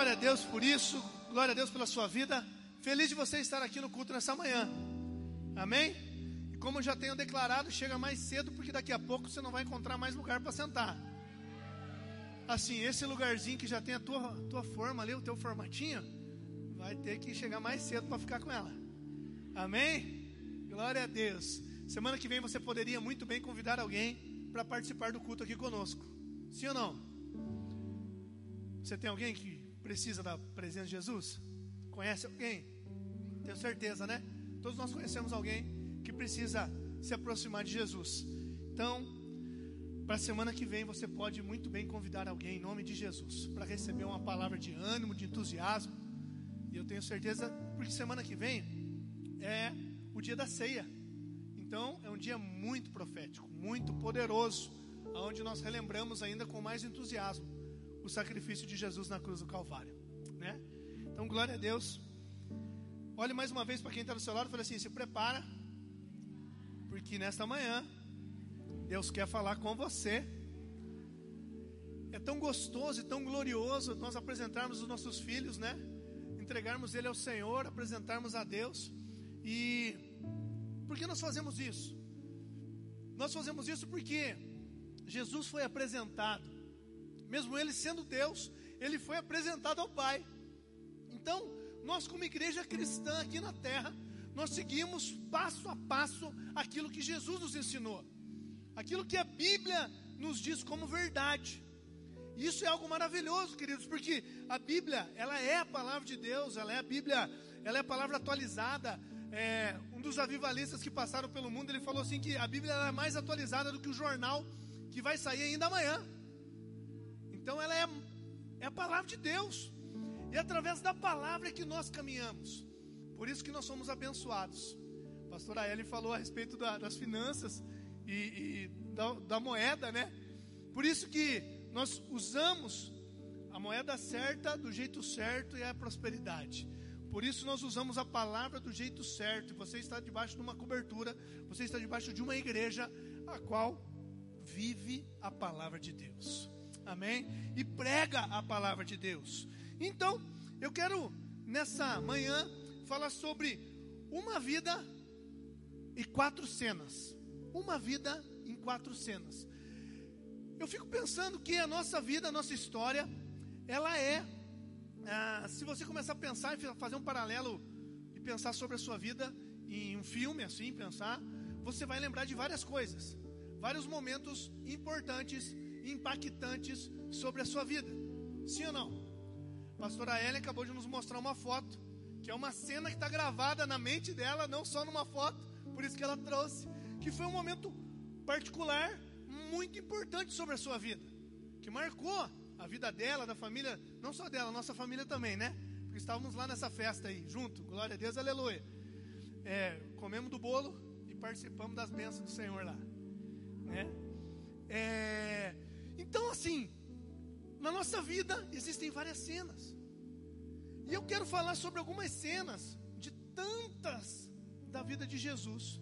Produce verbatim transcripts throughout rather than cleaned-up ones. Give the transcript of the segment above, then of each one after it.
Glória a Deus por isso, glória a Deus pela sua vida. Feliz de você estar aqui no culto nessa manhã. Amém? E como eu já tenho declarado, chega mais cedo, porque daqui a pouco você não vai encontrar mais lugar para sentar. Assim, esse lugarzinho que já tem a tua, tua forma ali, o teu formatinho, vai ter que chegar mais cedo para ficar com ela. Amém? Glória a Deus. Semana que vem você poderia muito bem convidar alguém para participar do culto aqui conosco. Sim ou não? Você tem alguém que precisa da presença de Jesus? Conhece alguém? Tenho certeza, né? Todos nós conhecemos alguém que precisa se aproximar de Jesus. Então, para a semana que vem você pode muito bem convidar alguém em nome de Jesus para receber uma palavra de ânimo, de entusiasmo. E eu tenho certeza, porque semana que vem é o dia da ceia. Então é um dia muito profético, muito poderoso, onde nós relembramos ainda com mais entusiasmo o sacrifício de Jesus na cruz do Calvário, né? Então glória a Deus. Olhe mais uma vez para quem está do seu lado e fale assim: se prepara, porque nesta manhã Deus quer falar com você. É tão gostoso e tão glorioso nós apresentarmos os nossos filhos, né? Entregarmos ele ao Senhor, apresentarmos a Deus. E por que nós fazemos isso? Nós fazemos isso porque Jesus foi apresentado, mesmo ele sendo Deus, ele foi apresentado ao Pai. Então, nós como igreja cristã aqui na terra, nós seguimos passo a passo aquilo que Jesus nos ensinou, aquilo que a Bíblia nos diz como verdade. Isso é algo maravilhoso, queridos, porque a Bíblia, ela é a palavra de Deus, ela é a Bíblia, ela é a palavra atualizada. É, um dos avivalistas que passaram pelo mundo, ele falou assim que a Bíblia ela é mais atualizada do que o jornal que vai sair ainda amanhã. Então ela é, é a palavra de Deus, e através da palavra é que nós caminhamos. Por isso que nós somos abençoados. A pastora Ellen falou a respeito da, das finanças e, e da, da moeda, né? Por isso que nós usamos a moeda certa, do jeito certo, e é a prosperidade. Por isso nós usamos a palavra do jeito certo. Você está debaixo de uma cobertura, você está debaixo de uma igreja a qual vive a palavra de Deus. Amém? E prega a palavra de Deus. Então, eu quero nessa manhã falar sobre uma vida e quatro cenas. Uma vida em quatro cenas. Eu fico pensando que a nossa vida, a nossa história, ela é, ah, se você começar a pensar e fazer um paralelo e pensar sobre a sua vida em um filme assim, pensar, você vai lembrar de várias coisas, vários momentos importantes, impactantes sobre a sua vida. Sim ou não? A pastora Ellen acabou de nos mostrar uma foto, que é uma cena que está gravada na mente dela, não só numa foto, por isso que ela trouxe, que foi um momento particular, muito importante sobre a sua vida, que marcou a vida dela, da família, não só dela, nossa família também, né? Porque estávamos lá nessa festa aí, junto, glória a Deus, aleluia. É, comemos do bolo e participamos das bênçãos do Senhor lá, né? É, então assim, na nossa vida existem várias cenas, e eu quero falar sobre algumas cenas de tantas da vida de Jesus.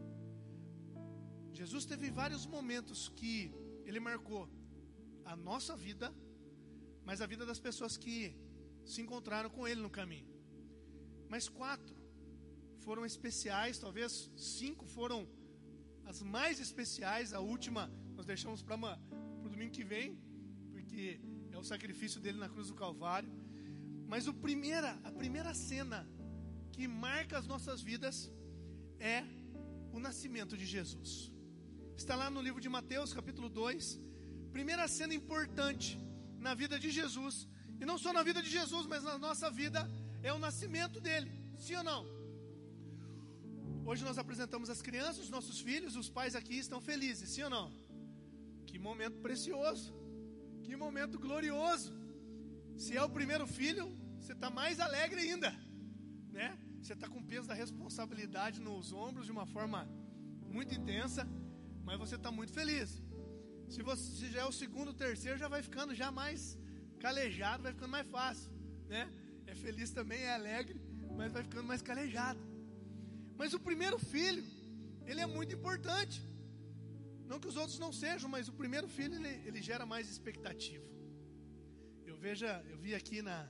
Jesus teve vários momentos que ele marcou a nossa vida, mas a vida das pessoas que se encontraram com ele no caminho. Mas quatro foram especiais, talvez cinco foram as mais especiais. A última nós deixamos para o domingo que vem, porque é o sacrifício dele na cruz do Calvário. Mas o primeira, a primeira cena que marca as nossas vidas é o nascimento de Jesus. Está lá no livro de Mateus, capítulo dois. Primeira cena importante na vida de Jesus. E não só na vida de Jesus, mas na nossa vida, é o nascimento dele. Sim ou não? Hoje nós apresentamos as crianças, os nossos filhos. Os pais aqui estão felizes, sim ou não? Que momento precioso, que momento glorioso. Se é o primeiro filho, você está mais alegre ainda, né? Você está com o peso da responsabilidade nos ombros de uma forma muito intensa, mas você está muito feliz. Se você já é o segundo, terceiro, já vai ficando já mais calejado, vai ficando mais fácil, né? É feliz também, é alegre, mas vai ficando mais calejado. Mas o primeiro filho, ele é muito importante. Não que os outros não sejam, mas o primeiro filho, ele, ele gera mais expectativa. Eu veja, eu vi aqui na,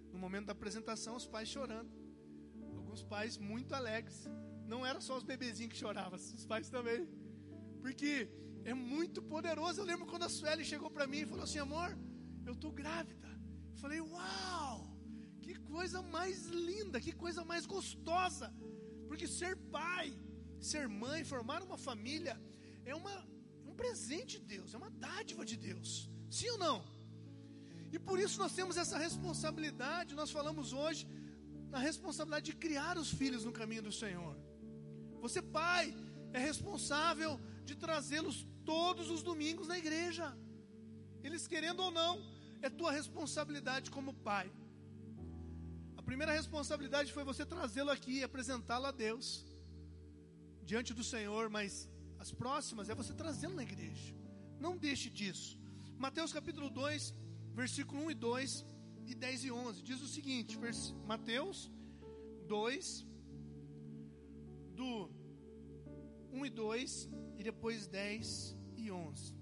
No momento da apresentação, os pais chorando. Alguns pais muito alegres. Não era só os bebezinhos que choravam, os pais também. Porque é muito poderoso. Eu lembro quando a Sueli chegou para mim e falou assim: amor, eu estou grávida. Eu falei: uau, que coisa mais linda, que coisa mais gostosa. Porque ser pai, ser mãe, formar uma família é uma, um presente de Deus, é uma dádiva de Deus. Sim ou não? E por isso nós temos essa responsabilidade. Nós falamos hoje na responsabilidade de criar os filhos no caminho do Senhor. Você, pai, é responsável de trazê-los todos os domingos na igreja. Eles querendo ou não, é tua responsabilidade como pai. A primeira responsabilidade foi você trazê-lo aqui e apresentá-lo a Deus diante do Senhor, mas as próximas é você trazê-lo na igreja. Não deixe disso. Mateus capítulo dois, versículo um e dois e dez e onze, diz o seguinte, vers... Mateus dois, do um e dois e depois dez e onze.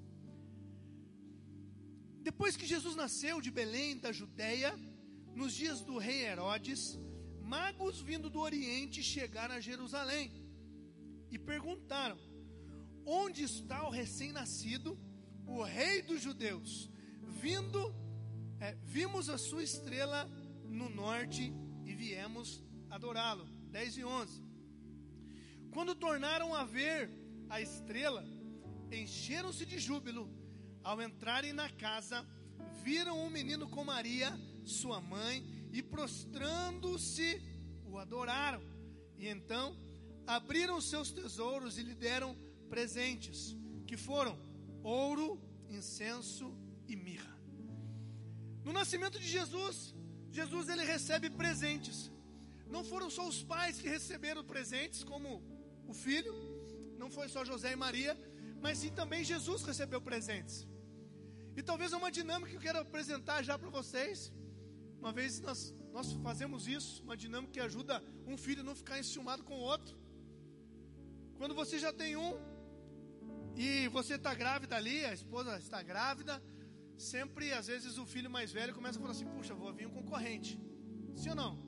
Depois que Jesus nasceu de Belém, da Judeia, nos dias do rei Herodes, magos vindo do Oriente chegaram a Jerusalém e perguntaram: onde está o recém-nascido, o rei dos judeus? Vindo, é, vimos a sua estrela no norte e viemos adorá-lo. dez e onze. Quando tornaram a ver a estrela, encheram-se de júbilo. Ao entrarem na casa, viram um menino com Maria, sua mãe, e prostrando-se, o adoraram. E então abriram seus tesouros e lhe deram presentes, que foram ouro, incenso e mirra. No nascimento de Jesus, Jesus ele recebe presentes. Não foram só os pais que receberam presentes, como o filho, não foi só José e Maria, mas sim também Jesus recebeu presentes. E talvez é uma dinâmica que eu quero apresentar já para vocês. Uma vez nós, nós fazemos isso, uma dinâmica que ajuda um filho a não ficar enciumado com o outro. Quando você já tem um, e você está grávida ali, a esposa está grávida, sempre, às vezes, o filho mais velho começa a falar assim: puxa, vou vir um concorrente. Sim ou não?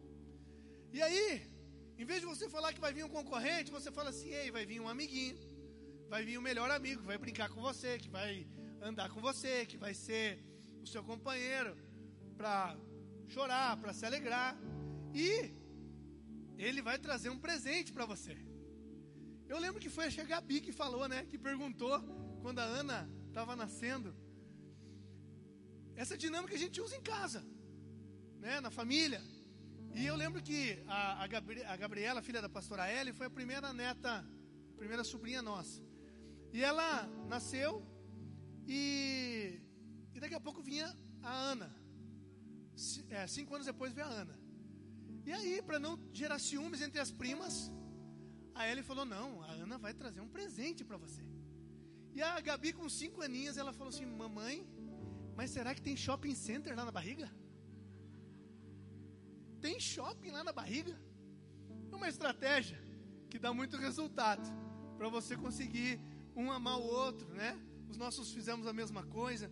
E aí, em vez de você falar que vai vir um concorrente, você fala assim: ei, vai vir um amiguinho, vai vir um melhor amigo, que vai brincar com você, que vai andar com você, que vai ser o seu companheiro para chorar, para se alegrar. E ele vai trazer um presente para você. Eu lembro que foi a Gabi que falou, né? Que perguntou quando a Ana estava nascendo. Essa dinâmica a gente usa em casa, né? Na família. E eu lembro que a, a, Gabri, a Gabriela, filha da pastora Ellie, foi a primeira neta, a primeira sobrinha nossa. E ela nasceu e, e daqui a pouco vinha a Ana. C, é, cinco anos depois veio a Ana. E aí, para não gerar ciúmes entre as primas, a Ellie falou: não, a Ana vai trazer um presente para você. E a Gabi, com cinco aninhas, ela falou assim: mamãe, mas será que tem shopping center lá na barriga? Tem shopping lá na barriga? É uma estratégia que dá muito resultado para você conseguir um amar o outro, né? Os nossos fizemos a mesma coisa.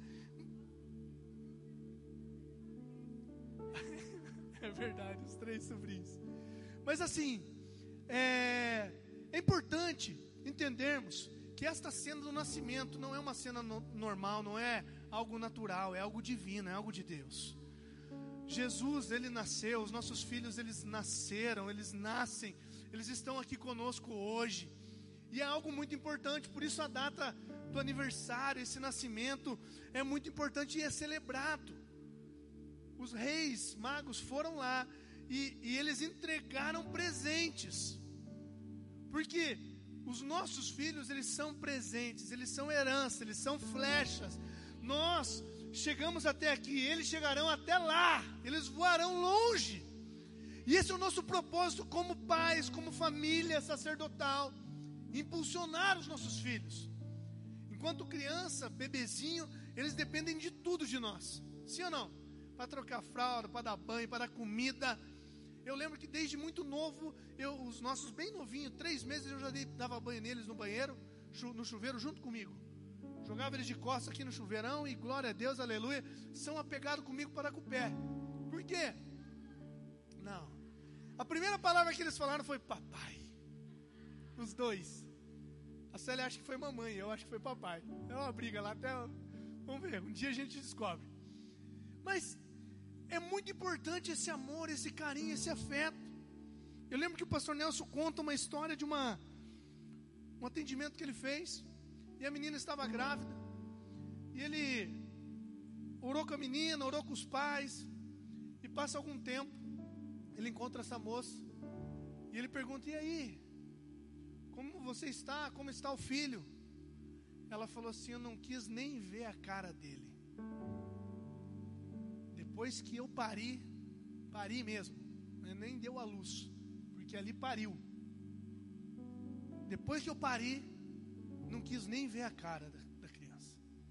É verdade, os três sobrinhos. Mas assim, é, é importante entendermos que esta cena do nascimento não é uma cena no, normal, não é algo natural, é algo divino, é algo de Deus. Jesus, ele nasceu, os nossos filhos, eles nasceram, eles nascem, eles estão aqui conosco hoje. E é algo muito importante, por isso a data do aniversário, esse nascimento, é muito importante e é celebrado. Os reis magos foram lá e, e eles entregaram presentes. Porque os nossos filhos, eles são presentes, eles são herança, eles são flechas. Nós chegamos até aqui, eles chegarão até lá, eles voarão longe. E esse é o nosso propósito como pais, como família sacerdotal, impulsionar os nossos filhos. Enquanto criança, bebezinho, eles dependem de tudo de nós, sim ou não? Para trocar fralda, para dar banho, para dar comida. Eu lembro que desde muito novo, eu, os nossos bem novinhos, três meses eu já dei, dava banho neles no banheiro, no chuveiro junto comigo. Jogava eles de costas aqui no chuveirão e glória a Deus, aleluia, são apegados comigo para com o pé. Por quê? Não. A primeira palavra que eles falaram foi papai. Os dois. A Célia acha que foi mamãe, eu acho que foi papai. É uma briga lá até... Vamos ver, um dia a gente descobre. Mas é muito importante esse amor, esse carinho, esse afeto. Eu lembro que o pastor Nelson conta uma história de uma, um atendimento que ele fez. E a menina estava grávida. E ele orou com a menina, orou com os pais. E passa algum tempo, ele encontra essa moça. E ele pergunta, e aí? Como você está? Como está o filho? Ela falou assim, eu não quis nem ver a cara dele. Depois que eu pari, pari mesmo, nem deu a luz, porque ali pariu. Depois que eu pari, não quis nem ver a cara da, da criança.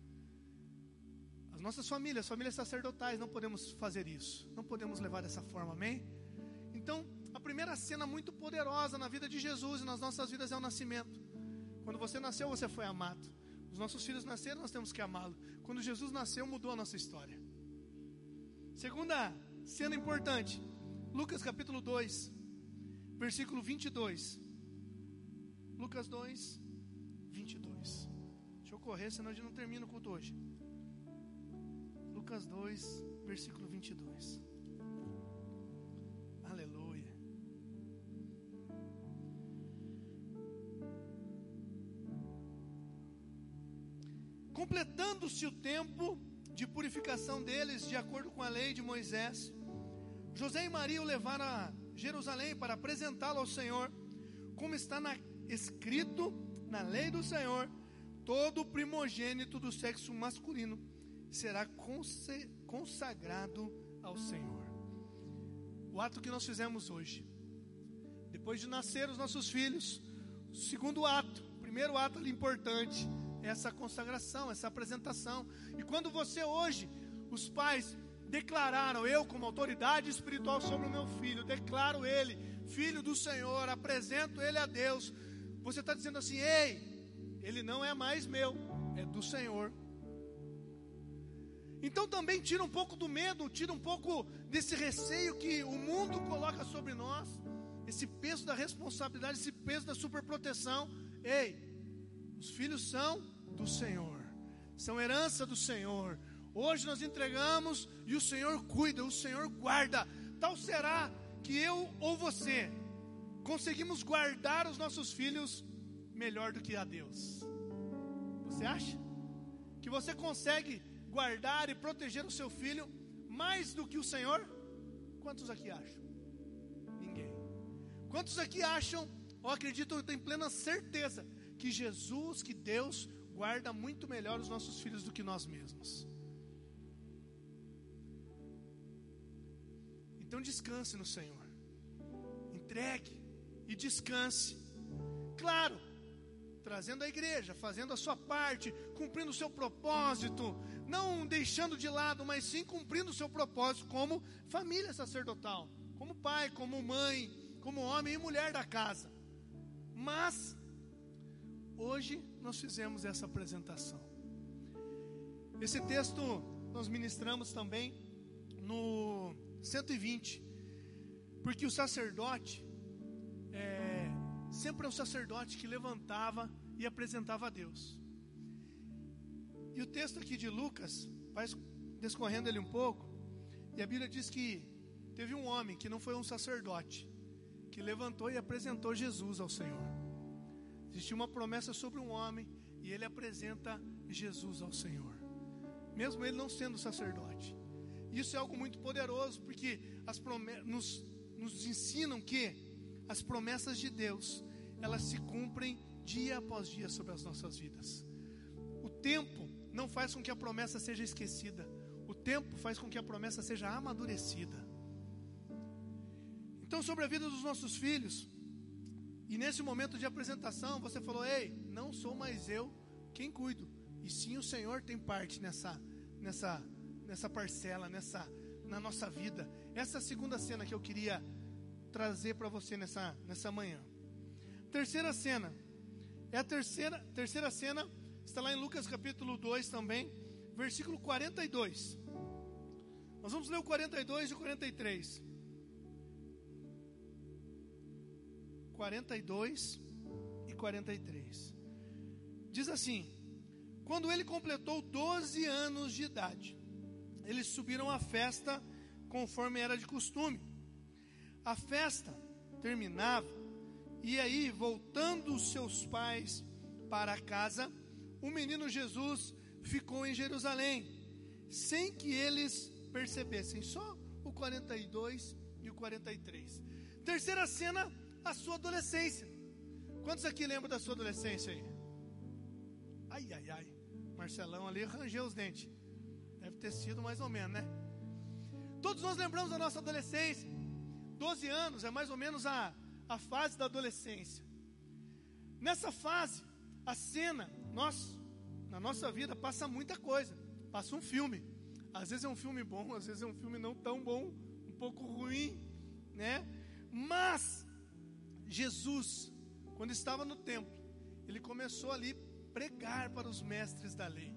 As nossas famílias, famílias sacerdotais, não podemos fazer isso. Não podemos levar dessa forma, amém? Então, a primeira cena muito poderosa na vida de Jesus e nas nossas vidas é o nascimento. Quando você nasceu, você foi amado. Os nossos filhos nasceram, nós temos que amá-lo. Quando Jesus nasceu, mudou a nossa história. Segunda cena importante, Lucas capítulo dois, versículo vinte e dois. Lucas dois, vinte e dois. Deixa eu correr, senão a gente não termina o culto hoje. Lucas dois, versículo vinte e dois. Aleluia. Completando-se o tempo de purificação deles, de acordo com a lei de Moisés, José e Maria o levaram a Jerusalém para apresentá-lo ao Senhor, como está na, escrito na lei do Senhor: todo primogênito do sexo masculino será conse, consagrado ao Senhor. O ato que nós fizemos hoje, depois de nascer os nossos filhos, o segundo ato, o primeiro ato ali importante, essa consagração, essa apresentação. E quando você hoje, os pais declararam, eu como autoridade espiritual sobre o meu filho, declaro ele filho do Senhor, apresento ele a Deus, você está dizendo assim, ei, ele não é mais meu, é do Senhor. Então também tira um pouco do medo, tira um pouco desse receio que o mundo coloca sobre nós, esse peso da responsabilidade, esse peso da superproteção. Ei, os filhos são do Senhor, são herança do Senhor. Hoje nós entregamos e o Senhor cuida, o Senhor guarda. Tal será que eu ou você conseguimos guardar os nossos filhos melhor do que a Deus. Você acha? Que você consegue guardar e proteger o seu filho mais do que o Senhor? Quantos aqui acham? Ninguém. Quantos aqui acham, ou acreditam, tenho plena certeza que Jesus, que Deus guarda muito melhor os nossos filhos do que nós mesmos? Então descanse no Senhor, entregue e descanse. Claro, trazendo a igreja, fazendo a sua parte, cumprindo o seu propósito, não deixando de lado, mas sim cumprindo o seu propósito como família sacerdotal, como pai, como mãe, como homem e mulher da casa. Mas hoje nós fizemos essa apresentação. Esse texto nós ministramos também no cento e vinte, porque o sacerdote é, sempre é um sacerdote que levantava e apresentava a Deus. E o texto aqui de Lucas vai descorrendo ele um pouco, e a Bíblia diz que teve um homem que não foi um sacerdote, que levantou e apresentou Jesus ao Senhor. Existia uma promessa sobre um homem, e ele apresenta Jesus ao Senhor, mesmo ele não sendo sacerdote. Isso é algo muito poderoso, porque as promessas nos, nos ensinam que as promessas de Deus, elas se cumprem dia após dia sobre as nossas vidas. O tempo não faz com que a promessa seja esquecida, o tempo faz com que a promessa seja amadurecida. Então, sobre a vida dos nossos filhos, e nesse momento de apresentação, você falou, ei, não sou mais eu quem cuido, e sim o Senhor tem parte nessa, nessa, nessa parcela, nessa, na nossa vida. Essa é a segunda cena que eu queria trazer para você nessa, nessa manhã. Terceira cena, é a terceira, terceira cena, está lá em Lucas capítulo dois também, versículo quarenta e dois. Nós vamos ler o quarenta e dois e o quarenta e três. quarenta e dois e quarenta e três. Diz assim: quando ele completou doze anos de idade, eles subiram à festa conforme era de costume. A festa terminava, e aí, voltando os seus pais para casa, o menino Jesus ficou em Jerusalém, sem que eles percebessem. Só o quarenta e dois e o quarenta e três. Terceira cena, a sua adolescência. Quantos aqui lembram da sua adolescência aí? Ai, ai, ai. Marcelão ali rangeu os dentes. Deve ter sido mais ou menos, né? Todos nós lembramos da nossa adolescência. doze anos é mais ou menos a, a fase da adolescência. Nessa fase, a cena, nós, na nossa vida, passa muita coisa. Passa um filme. Às vezes é um filme bom, às vezes é um filme não tão bom, um pouco ruim, né? Mas Jesus, quando estava no templo, ele começou ali a pregar para os mestres da lei.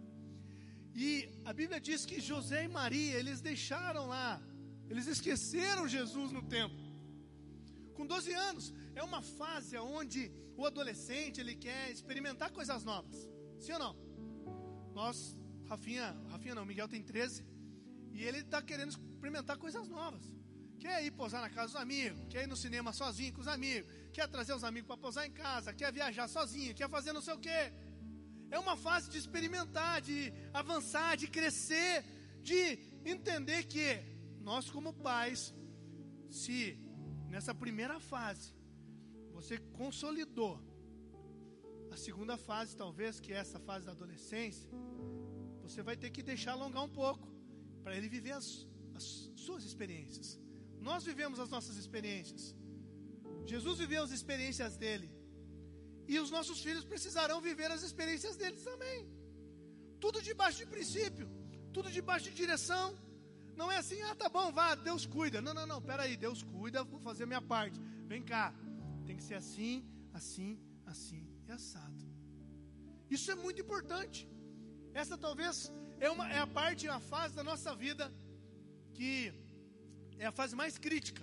E a Bíblia diz que José e Maria, eles deixaram lá, eles esqueceram Jesus no templo. Com doze anos, é uma fase onde o adolescente, ele quer experimentar coisas novas. Sim ou não? Nós, Rafinha, Rafinha não, Miguel tem treze, e ele está querendo experimentar coisas novas. Quer ir posar na casa dos amigos, quer ir no cinema sozinho com os amigos, quer trazer os amigos para posar em casa, quer viajar sozinho, quer fazer não sei o quê. É uma fase de experimentar, de avançar, de crescer, de entender que nós como pais, se nessa primeira fase você consolidou a segunda fase, talvez, que é essa fase da adolescência, você vai ter que deixar alongar um pouco, para ele viver as, as suas experiências. Nós vivemos as nossas experiências. Jesus viveu as experiências dele. E os nossos filhos precisarão viver as experiências deles também. Tudo debaixo de princípio, tudo debaixo de direção. Não é assim, ah, tá bom, vá, Deus cuida. Não, não, não, peraí, Deus cuida, vou fazer a minha parte. Vem cá, tem que ser assim, assim, assim e assado. Isso é muito importante. Essa talvez é, uma, é a parte, a fase da nossa vida que é a fase mais crítica.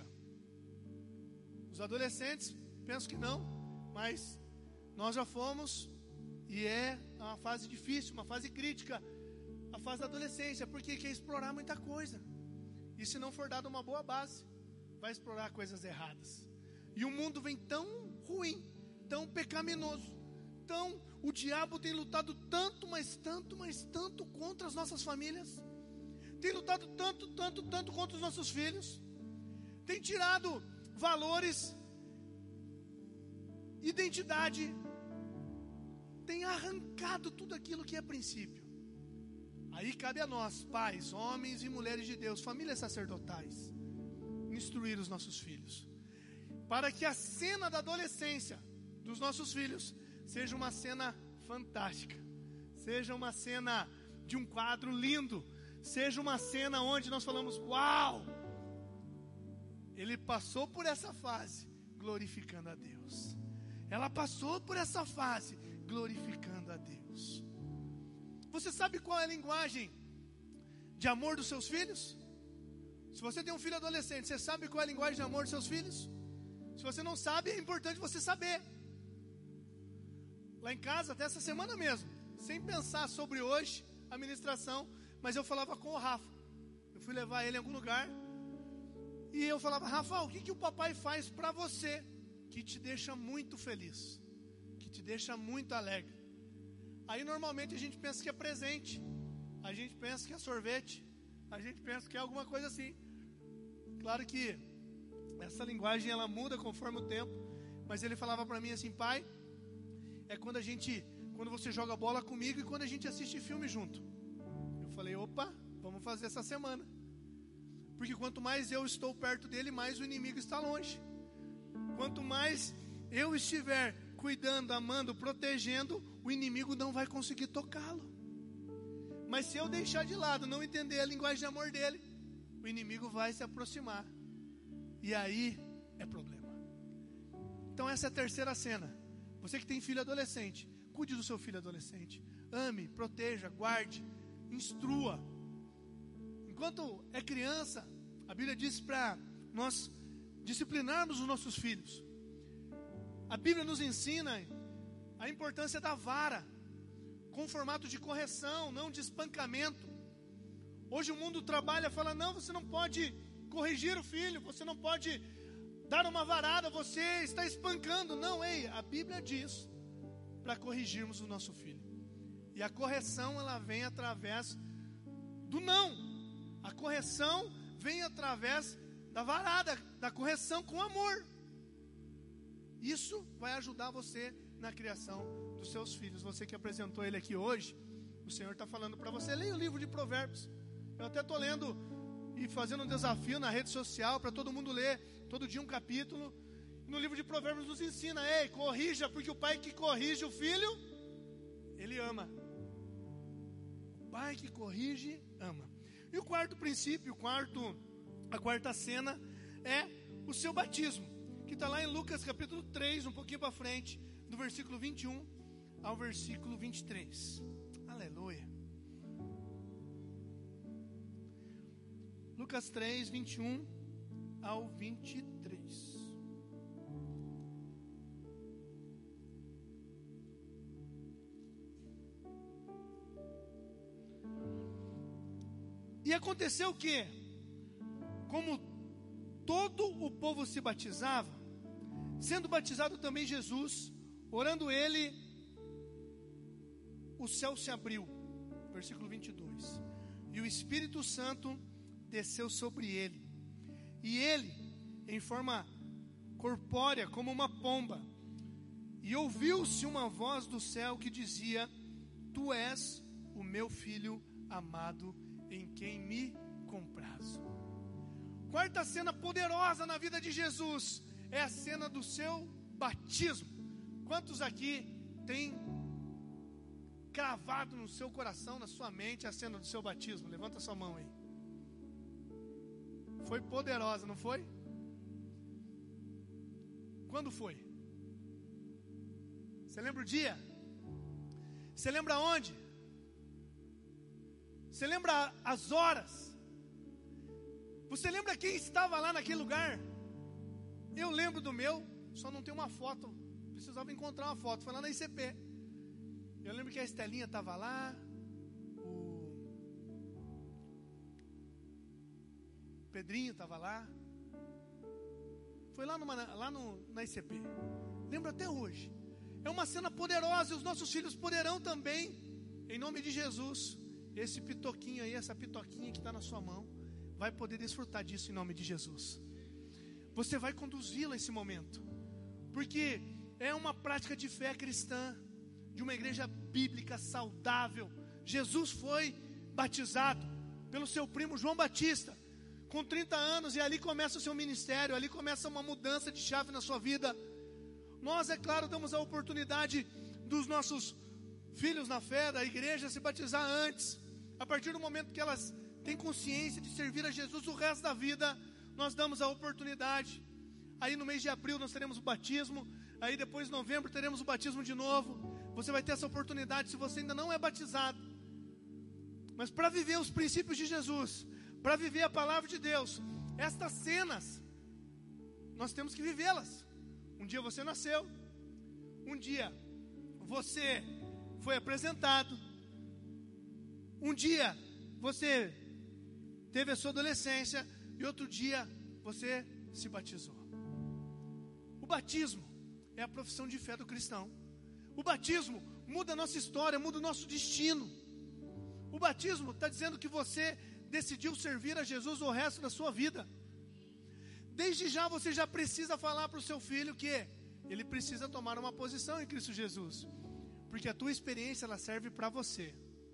Os adolescentes, penso que não, mas nós já fomos, e é uma fase difícil, uma fase crítica, a fase da adolescência, porque quer explorar muita coisa. E se não for dada uma boa base, vai explorar coisas erradas. E o mundo vem tão ruim, tão pecaminoso, tão, o diabo tem lutado tanto, mas tanto, mas tanto contra as nossas famílias. Tem lutado tanto, tanto, tanto contra os nossos filhos. Tem tirado valores, identidade, tem arrancado tudo aquilo que é princípio. Aí cabe a nós, pais, homens e mulheres de Deus, famílias sacerdotais, instruir os nossos filhos, para que a cena da adolescência dos nossos filhos seja uma cena fantástica, seja uma cena de um quadro lindo, seja uma cena onde nós falamos, uau, ele passou por essa fase glorificando a Deus. Ela passou por essa fase glorificando a Deus. Você sabe qual é a linguagem de amor dos seus filhos? Se você tem um filho adolescente, você sabe qual é a linguagem de amor dos seus filhos? Se você não sabe, é importante você saber. Lá em casa, até essa semana mesmo, sem pensar sobre hoje, a ministração, mas eu falava com o Rafa. Eu fui levar ele em algum lugar, e eu falava, Rafa, o que, que o papai faz para você, que te deixa muito feliz, que te deixa muito alegre? Aí normalmente a gente pensa que é presente, a gente pensa que é sorvete, a gente pensa que é alguma coisa assim. Claro que essa linguagem ela muda conforme o tempo, mas ele falava para mim assim, pai, é quando a gente, quando você joga bola comigo e quando a gente assiste filme junto. Eu falei, opa, vamos fazer essa semana, porque quanto mais eu estou perto dele, mais o inimigo está longe. Quanto mais eu estiver cuidando, amando, protegendo, o inimigo não vai conseguir tocá-lo. Mas se eu deixar de lado, não entender a linguagem de amor dele, o inimigo vai se aproximar, e aí é problema. Então essa é a terceira cena. Você que tem filho adolescente, cuide do seu filho adolescente, ame, proteja, guarde, instrua, enquanto é criança, a Bíblia diz para nós disciplinarmos os nossos filhos. A Bíblia nos ensina a importância da vara, com formato de correção, não de espancamento. Hoje o mundo trabalha, fala, não, você não pode corrigir o filho, você não pode dar uma varada, você está espancando. Não, ei, a Bíblia diz para corrigirmos o nosso filho. E a correção, ela vem através do não. A correção vem através da varada, da correção com amor. Isso vai ajudar você na criação dos seus filhos. Você que apresentou ele aqui hoje, o Senhor está falando para você, leia o livro de Provérbios. Eu até estou lendo e fazendo um desafio na rede social para todo mundo ler, todo dia um capítulo. No livro de Provérbios nos ensina, ei, corrija, porque o pai que corrige o filho, ele ama. O pai que corrige, ama. E o quarto princípio, o quarto, a quarta cena é o seu batismo, que está lá em Lucas capítulo três, um pouquinho para frente, do versículo vinte e um ao versículo vinte e três. Aleluia. Lucas três, vinte e um ao vinte e três. E aconteceu que, como todo o povo se batizava, sendo batizado também Jesus, orando ele, o céu se abriu. Versículo vinte e dois. E o Espírito Santo desceu sobre ele. E ele, em forma corpórea, como uma pomba. E ouviu-se uma voz do céu que dizia: Tu és o meu filho amado, em quem me comprazo. Quarta cena poderosa na vida de Jesus é a cena do seu batismo. Quantos aqui têm cravado no seu coração, na sua mente, a cena do seu batismo? Levanta sua mão aí. Foi poderosa, não foi? Quando foi? Você lembra o dia? Você lembra onde? Você lembra as horas? Você lembra quem estava lá naquele lugar? Eu lembro do meu, só não tem uma foto. Precisava encontrar uma foto, foi lá na I C P. Eu lembro que a Estelinha estava lá, o Pedrinho estava lá. Foi lá, numa, lá no, na I C P. Lembro até hoje. É uma cena poderosa, e os nossos filhos poderão também, em nome de Jesus. Esse pitoquinho aí, essa pitoquinha que está na sua mão, vai poder desfrutar disso em nome de Jesus. Você vai conduzi-la nesse momento, porque é uma prática de fé cristã, de uma igreja bíblica saudável. Jesus foi batizado pelo seu primo João Batista, com trinta anos, e ali começa o seu ministério, ali começa uma mudança de chave na sua vida. Nós, é claro, damos a oportunidade dos nossos filhos na fé, da igreja, se batizar antes. A partir do momento que elas têm consciência de servir a Jesus o resto da vida, nós damos a oportunidade. Aí no mês de abril nós teremos o batismo. Aí depois de novembro teremos o batismo de novo. Você vai ter essa oportunidade se você ainda não é batizado. Mas para viver os princípios de Jesus, para viver a palavra de Deus, estas cenas, nós temos que vivê-las. Um dia você nasceu, um dia você foi apresentado, um dia você teve a sua adolescência, e outro dia você se batizou. O batismo é a profissão de fé do cristão. O batismo muda a nossa história, muda o nosso destino. O batismo está dizendo que você decidiu servir a Jesus o resto da sua vida. Desde já você já precisa falar para o seu filho que ele precisa tomar uma posição em Cristo Jesus, porque a tua experiência ela serve para você.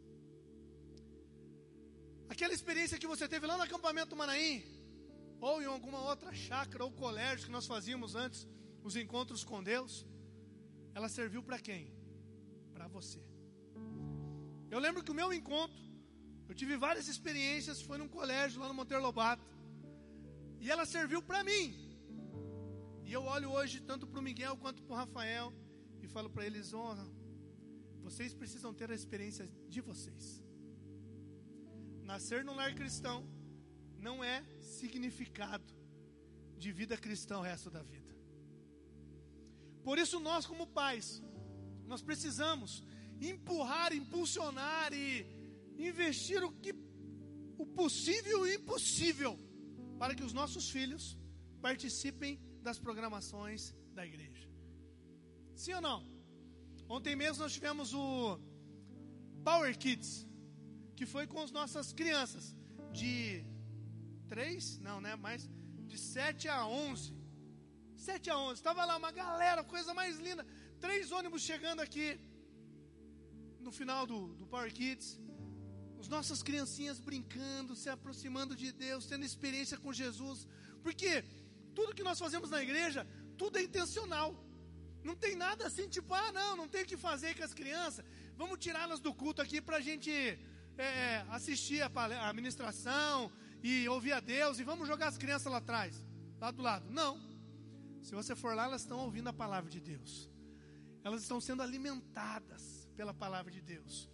Aquela experiência que você teve lá no acampamento Manaim, ou em alguma outra chácara ou colégio que nós fazíamos antes, os encontros com Deus, ela serviu para quem? Para você. Eu lembro que o meu encontro, eu tive várias experiências, foi num colégio lá no Monteiro Lobato, e ela serviu para mim. E eu olho hoje tanto para o Miguel quanto para o Rafael e falo para eles: honra, vocês precisam ter a experiência de vocês. Nascer num lar cristão não é significado de vida cristã o resto da vida. Por isso nós, como pais, nós precisamos empurrar, impulsionar e investir o que o possível e o impossível para que os nossos filhos participem das programações da igreja. Sim ou não? Ontem mesmo nós tivemos o Power Kids, que foi com as nossas crianças de três, não, né, mais de sete a onze. sete a onze, estava lá uma galera, coisa mais linda, três ônibus chegando aqui no final do, do Power Kids, as nossas criancinhas brincando, se aproximando de Deus, tendo experiência com Jesus, porque tudo que nós fazemos na igreja, tudo é intencional, não tem nada assim, tipo, ah não, não tem o que fazer com as crianças, vamos tirá-las do culto aqui para a gente é, assistir a, a ministração e ouvir a Deus, e vamos jogar as crianças lá atrás, lá do lado, não. Se você for lá, elas estão ouvindo a palavra de Deus, elas estão sendo alimentadas pela palavra de Deus.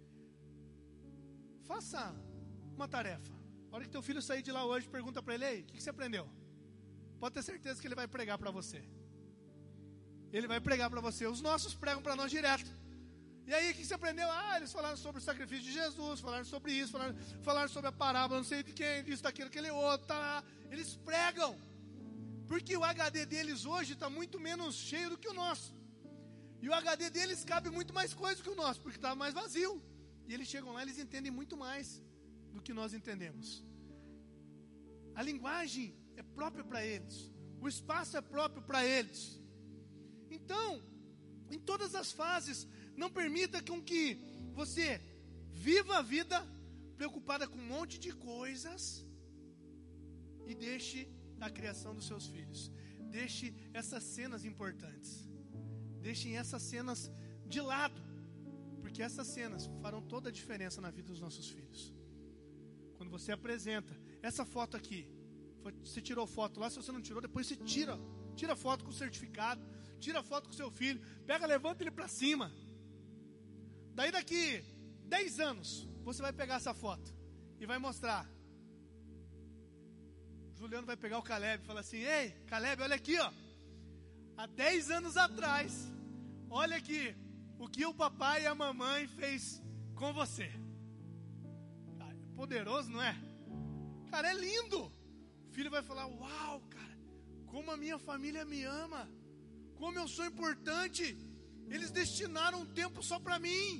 Faça uma tarefa. A hora que teu filho sair de lá hoje, pergunta para ele: ei, o que, que você aprendeu? Pode ter certeza que ele vai pregar para você. Ele vai pregar para você. Os nossos pregam para nós direto. E aí, o que, que você aprendeu? Ah, eles falaram sobre o sacrifício de Jesus, falaram sobre isso, falaram, falaram sobre a parábola, não sei de quem, disso, daquilo, aquele outro, tá. Eles pregam. Porque o H D deles hoje está muito menos cheio do que o nosso. E o H D deles cabe muito mais coisa que o nosso, porque está mais vazio. E eles chegam lá, eles entendem muito mais do que nós entendemos. A linguagem é própria para eles. O espaço é próprio para eles. Então, em todas as fases, não permita com que você viva a vida preocupada com um monte de coisas e deixe a criação dos seus filhos. Deixe essas cenas importantes. Deixem essas cenas de lado, porque essas cenas farão toda a diferença na vida dos nossos filhos. Quando você apresenta essa foto aqui, você tirou foto lá, se você não tirou, depois você tira, tira foto com o certificado, tira foto com o seu filho, pega, levanta ele para cima. Daí daqui dez anos, você vai pegar essa foto e vai mostrar. Juliano vai pegar o Caleb e falar assim: ei, Caleb, olha aqui, ó. Há dez anos atrás, olha aqui o que o papai e a mamãe fez com você. Cara, é poderoso, não é? Cara, é lindo. O filho vai falar: uau, cara, como a minha família me ama, como eu sou importante. Eles destinaram um tempo só para mim.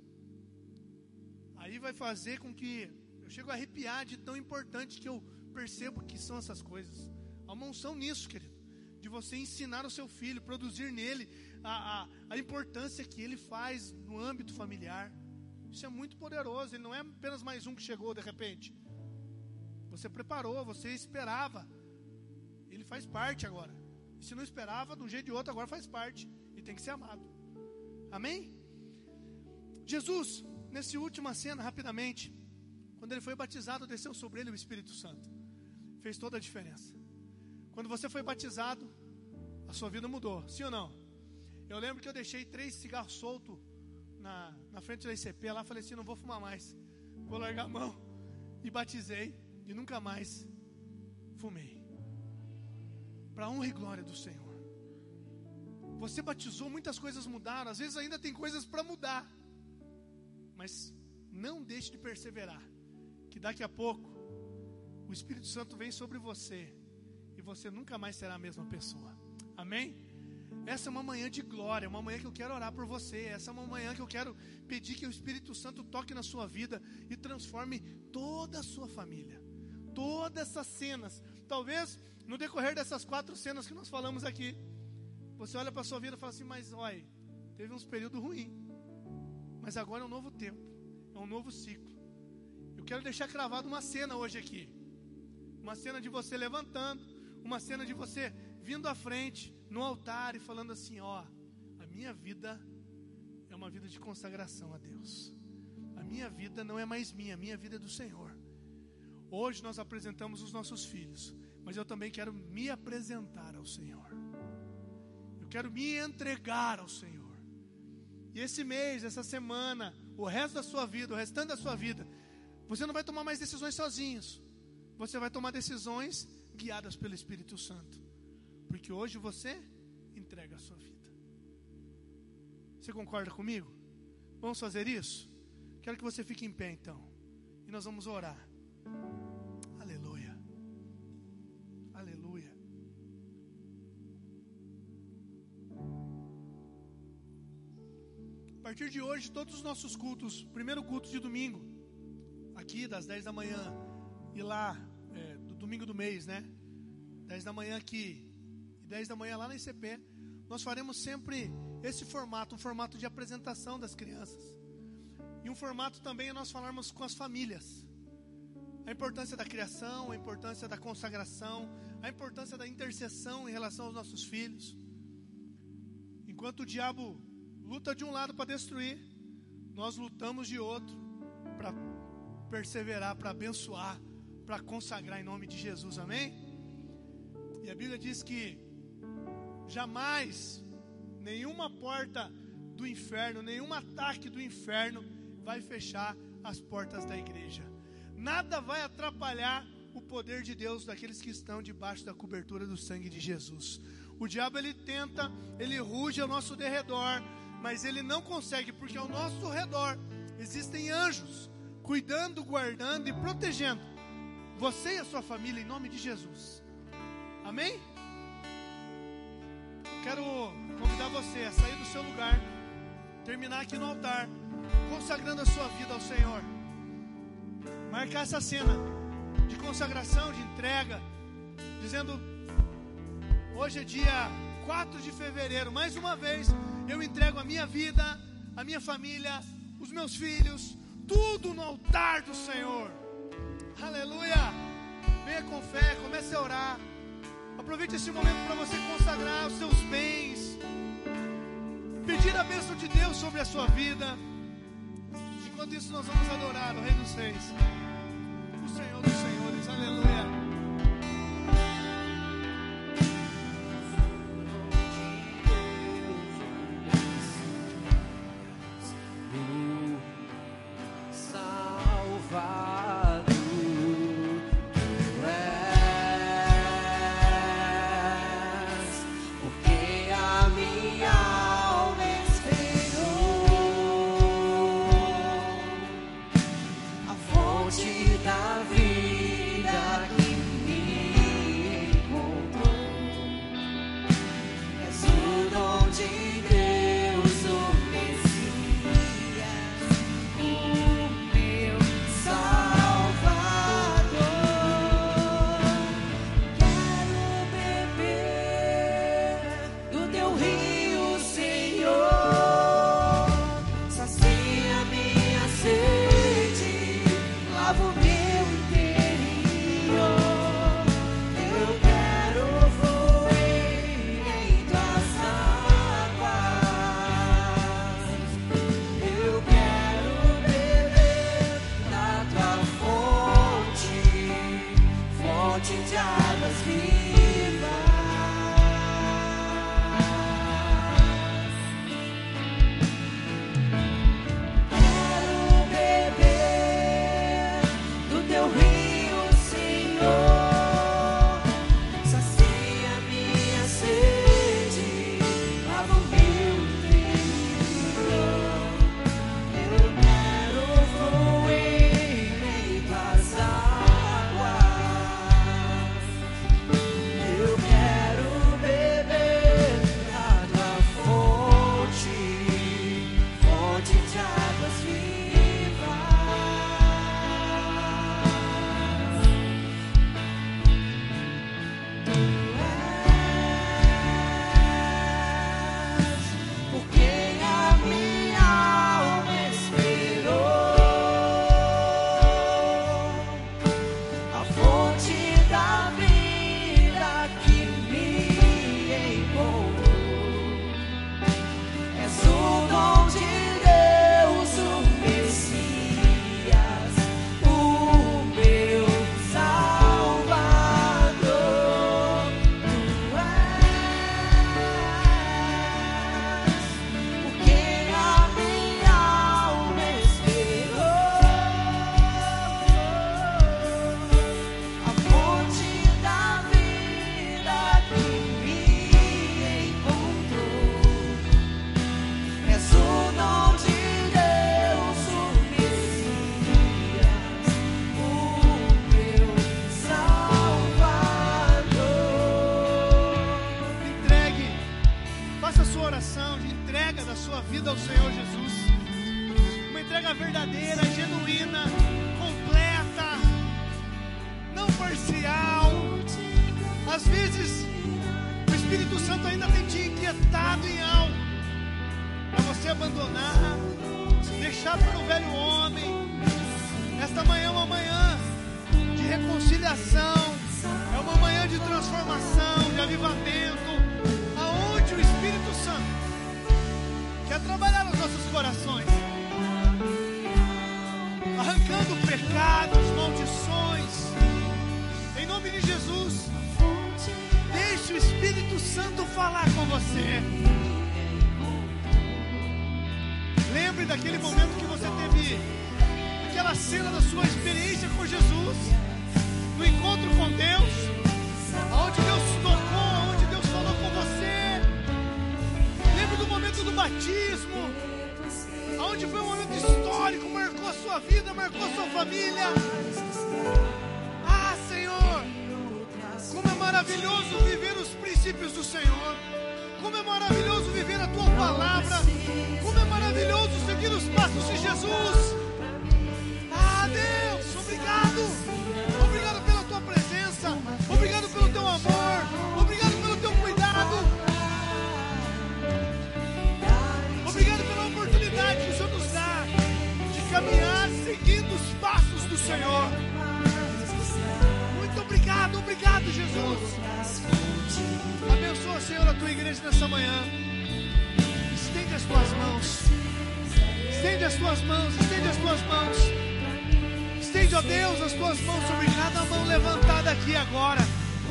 Aí vai fazer com que eu chego a arrepiar de tão importante que eu percebo que são essas coisas. Há uma unção nisso, querido, de você ensinar o seu filho, produzir nele a, a, a importância que ele faz no âmbito familiar. Isso é muito poderoso. Ele não é apenas mais um que chegou de repente. Você preparou, você esperava. Ele faz parte agora. E se não esperava, de um jeito ou de outro, agora faz parte. E tem que ser amado. Amém? Jesus, nessa última cena, rapidamente, quando ele foi batizado, desceu sobre ele o Espírito Santo. Fez toda a diferença. Quando você foi batizado, a sua vida mudou, sim ou não? Eu lembro que eu deixei três cigarros soltos na, na frente da I C P lá, falei assim: não vou fumar mais, vou largar a mão. E batizei, e nunca mais fumei. Para honra e glória do Senhor. Você batizou, muitas coisas mudaram, às vezes ainda tem coisas para mudar. Mas não deixe de perseverar, que daqui a pouco o Espírito Santo vem sobre você e você nunca mais será a mesma pessoa. Amém? Essa é uma manhã de glória, uma manhã que eu quero orar por você. Essa é uma manhã que eu quero pedir que o Espírito Santo toque na sua vida e transforme toda a sua família. Todas essas cenas, talvez no decorrer dessas quatro cenas que nós falamos aqui, você olha para a sua vida e fala assim: mas olha, teve uns períodos ruins, mas agora é um novo tempo, é um novo ciclo. Eu quero deixar cravado uma cena hoje aqui. Uma cena de você levantando, uma cena de você vindo à frente, no altar e falando assim: ó, a minha vida é uma vida de consagração a Deus. A minha vida não é mais minha, a minha vida é do Senhor. Hoje nós apresentamos os nossos filhos, mas eu também quero me apresentar ao Senhor. Eu quero me entregar ao Senhor. E esse mês, essa semana, o resto da sua vida, o restante da sua vida, você não vai tomar mais decisões sozinhos. você vai tomar decisões guiadas pelo Espírito Santo. Porque hoje você entrega a sua vida. Você concorda comigo? Vamos fazer isso? Quero que você fique em pé então. E nós vamos orar. Aleluia. Aleluia. A partir de hoje, todos os nossos cultos, primeiro culto de domingo, aqui das dez da manhã, e lá, é, do domingo do mês, né? dez da manhã aqui, e dez da manhã lá na I C P, nós faremos sempre esse formato, um formato de apresentação das crianças. E um formato também é nós falarmos com as famílias. A importância da criação, a importância da consagração, a importância da intercessão em relação aos nossos filhos. Enquanto o diabo luta de um lado para destruir, nós lutamos de outro para perseverar, para abençoar, para consagrar em nome de Jesus, amém? E a Bíblia diz que jamais nenhuma porta do inferno, nenhum ataque do inferno vai fechar as portas da igreja. Nada vai atrapalhar o poder de Deus daqueles que estão debaixo da cobertura do sangue de Jesus. O diabo ele tenta, ele ruge ao nosso derredor, mas ele não consegue, porque ao nosso redor existem anjos cuidando, guardando e protegendo você e a sua família em nome de Jesus. Amém? Quero convidar você a sair do seu lugar, terminar aqui no altar, consagrando a sua vida ao Senhor. Marcar essa cena de consagração, de entrega, dizendo: hoje é dia quatro de fevereiro, mais uma vez eu entrego a minha vida, a minha família, os meus filhos, tudo no altar do Senhor. Aleluia! Venha com fé, comece a orar. Aproveite esse momento para você consagrar os seus bens, pedir a bênção de Deus sobre a sua vida. Enquanto isso nós vamos adorar o Rei dos Reis, o Senhor dos Senhores. Aleluia. sua vida ao Senhor Jesus. Uma entrega verdadeira, genuína, completa, não parcial. Às vezes o Espírito Santo ainda tem te inquietado em algo, para você abandonar, deixar para o velho homem. Esta manhã é uma manhã de reconciliação, é uma manhã de transformação, de avivamento, aonde o Espírito Santo quer trabalhar nos nossos corações, arrancando pecados, maldições, em nome de Jesus. Deixe o Espírito Santo falar com você. Lembre daquele momento que você teve aquela cena da sua experiência com Jesus, no encontro com Deus, onde Deus tocou, onde Deus falou com você. Lembre do momento do batismo, onde foi um momento histórico, marcou a sua vida, marcou a sua família. Ah, Senhor, como é maravilhoso viver os princípios do Senhor, como é maravilhoso viver a Tua palavra, como é maravilhoso seguir os passos de Jesus. Ah, Deus, obrigado, obrigado pela Tua presença, obrigado pelo Teu amor, obrigado pelo Teu cuidado, obrigado pela oportunidade que o Senhor nos dá de caminhar seguindo os passos do Senhor. Muito obrigado, obrigado, Jesus. Abençoa, Senhor, a Tua igreja nessa manhã. Estende as Tuas mãos, estende as Tuas mãos, estende as Tuas mãos. Estende, ó Deus, as Tuas mãos sobre cada mão levantada aqui agora.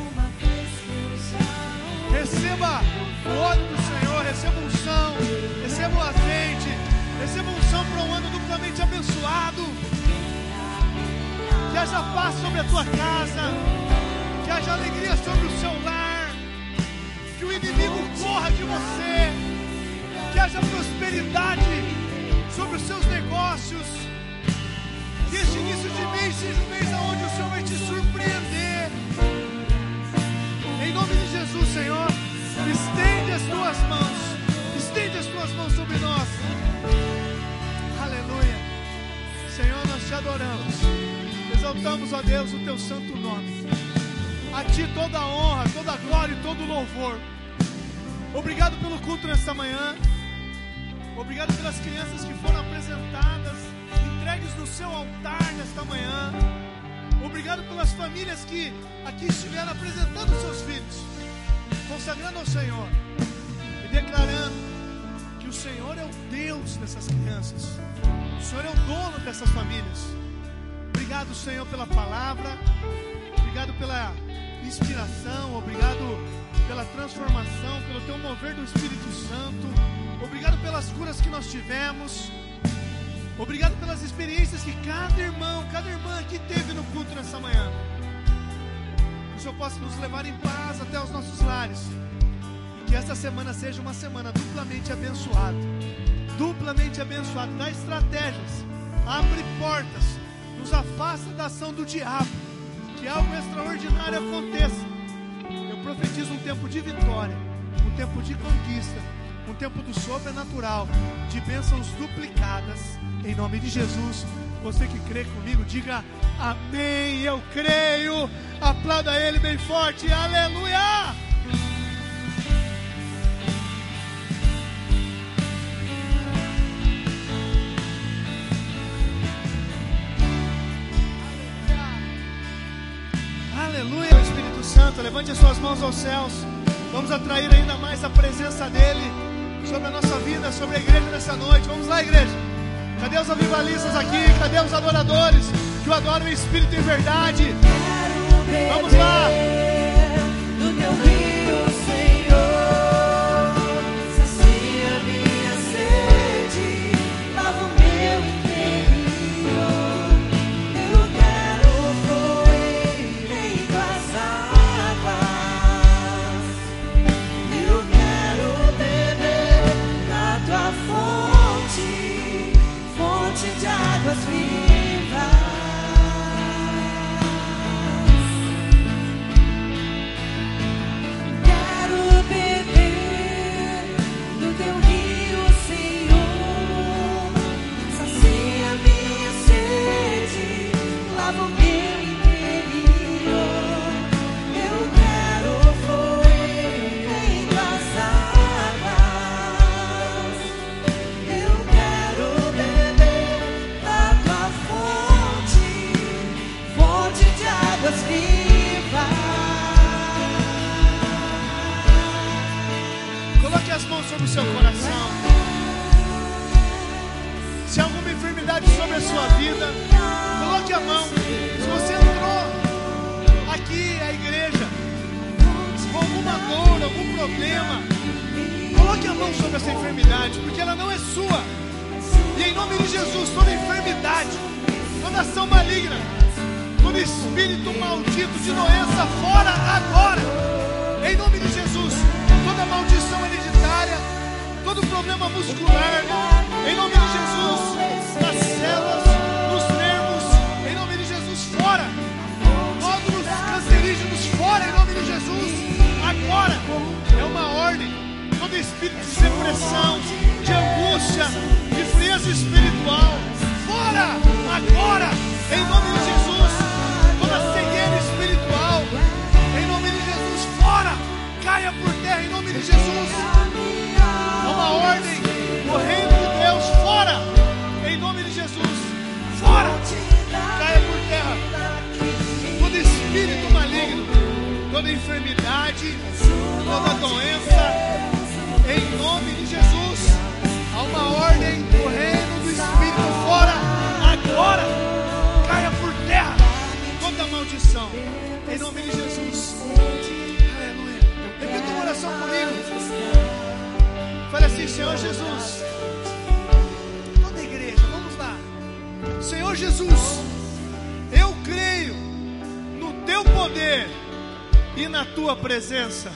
Receba o óleo do Senhor, receba unção, receba o azeite, receba unção para um ano duplamente abençoado. Que haja paz sobre a tua casa, que haja alegria sobre o seu lar, que o inimigo corra de você, que haja prosperidade sobre os seus negócios. Que este início de mês seja um mês onde o Senhor vai te surpreender. Em nome de Jesus, Senhor, estende as Tuas mãos, estende as Tuas mãos sobre nós. Aleluia. Senhor, nós te adoramos, exaltamos, ó Deus, o Teu santo nome. A Ti toda a honra, toda a glória e todo o louvor. Obrigado pelo culto nesta manhã. Obrigado pelas crianças que foram apresentadas, entregues no seu altar nesta manhã. Obrigado pelas famílias que aqui estiveram apresentando seus filhos, consagrando ao Senhor e declarando que o Senhor é o Deus dessas crianças, o Senhor é o dono dessas famílias. Obrigado, Senhor, pela palavra, obrigado pela inspiração, obrigado pela transformação, pelo Teu mover do Espírito Santo. Obrigado pelas curas que nós tivemos. Obrigado pelas experiências que cada irmão, cada irmã aqui teve no culto nessa manhã. Que o Senhor possa nos levar em paz até os nossos lares. E que esta semana seja uma semana duplamente abençoada. Duplamente abençoada. Dá estratégias, abre portas, nos afasta da ação do diabo. Que algo extraordinário aconteça. Eu profetizo um tempo de vitória, um tempo de conquista, um tempo do sobrenatural, de bênçãos duplicadas, em nome de Jesus. Você que crê comigo, diga amém. Eu creio. Aplauda Ele bem forte. Aleluia. Aleluia. Aleluia. Espírito Santo, levante as suas mãos aos céus. Vamos atrair ainda mais a presença dEle sobre a nossa vida, sobre a igreja nessa noite. Vamos lá, igreja. Cadê os avivalistas aqui? Cadê os adoradores que o adoram em espírito e em verdade? Vamos lá. Do Teu rio, Senhor, sacia minha sede, lava o meu interior. Eu quero fluir em Tuas águas. Eu quero beber na Tua fonte, fonte de águas vivas. sobre o seu coração. Se há alguma enfermidade sobre a sua vida, coloque a mão. Se você entrou aqui à igreja com alguma dor, algum problema, coloque a mão sobre essa enfermidade, porque ela não é sua. E em nome de Jesus, toda enfermidade, toda ação maligna, todo espírito maldito de doença, fora agora. Em nome de Jesus, toda maldição hereditária, todo problema muscular, em nome de Jesus, nas células, nos nervos, em nome de Jesus, fora. Nódulos cancerígenos, fora, em nome de Jesus. Agora é uma ordem. Todo espírito de depressão, de angústia, de frieza espiritual, fora, agora, em nome de Jesus. Toda cegueira espiritual, em nome de Jesus, fora, caia por terra, em nome de Jesus. É uma ordem, o reino de Deus, fora, em nome de Jesus, fora, caia por terra. Todo espírito maligno, toda enfermidade, toda doença, em nome de Jesus, há uma ordem do reino do Espírito fora, agora, caia por terra toda maldição, em nome de Jesus. Aleluia. Repita uma oração comigo. Fale assim: Senhor Jesus, toda a igreja, vamos lá. Senhor Jesus, eu creio no teu poder e na tua presença.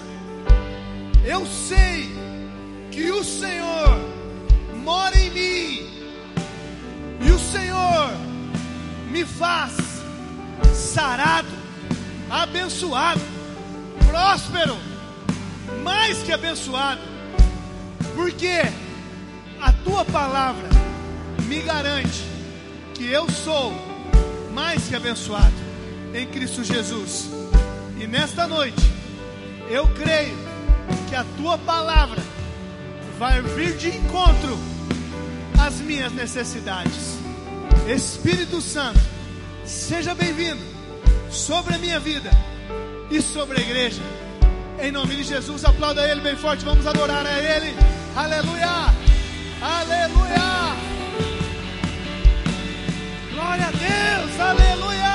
Eu sei que o Senhor mora em mim, e o Senhor me faz sarado, abençoado, próspero, mais que abençoado, porque a tua palavra me garante que eu sou mais que abençoado em Cristo Jesus. E nesta noite eu creio que a tua palavra vai vir de encontro às minhas necessidades. Espírito Santo, seja bem-vindo sobre a minha vida e sobre a igreja. Em nome de Jesus, aplauda Ele bem forte. Vamos adorar a Ele. Aleluia, aleluia, glória a Deus, aleluia.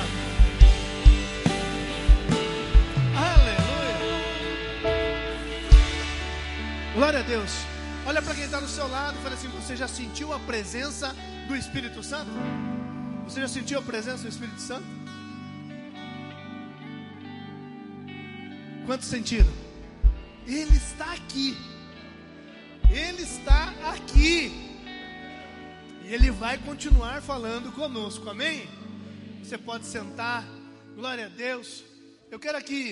Glória a Deus. Olha para quem está do seu lado e fala assim: você já sentiu a presença do Espírito Santo? Você já sentiu a presença do Espírito Santo? Quantos sentiram? Ele está aqui. Ele está aqui. E Ele vai continuar falando conosco, amém? Você pode sentar. Glória a Deus. Eu quero aqui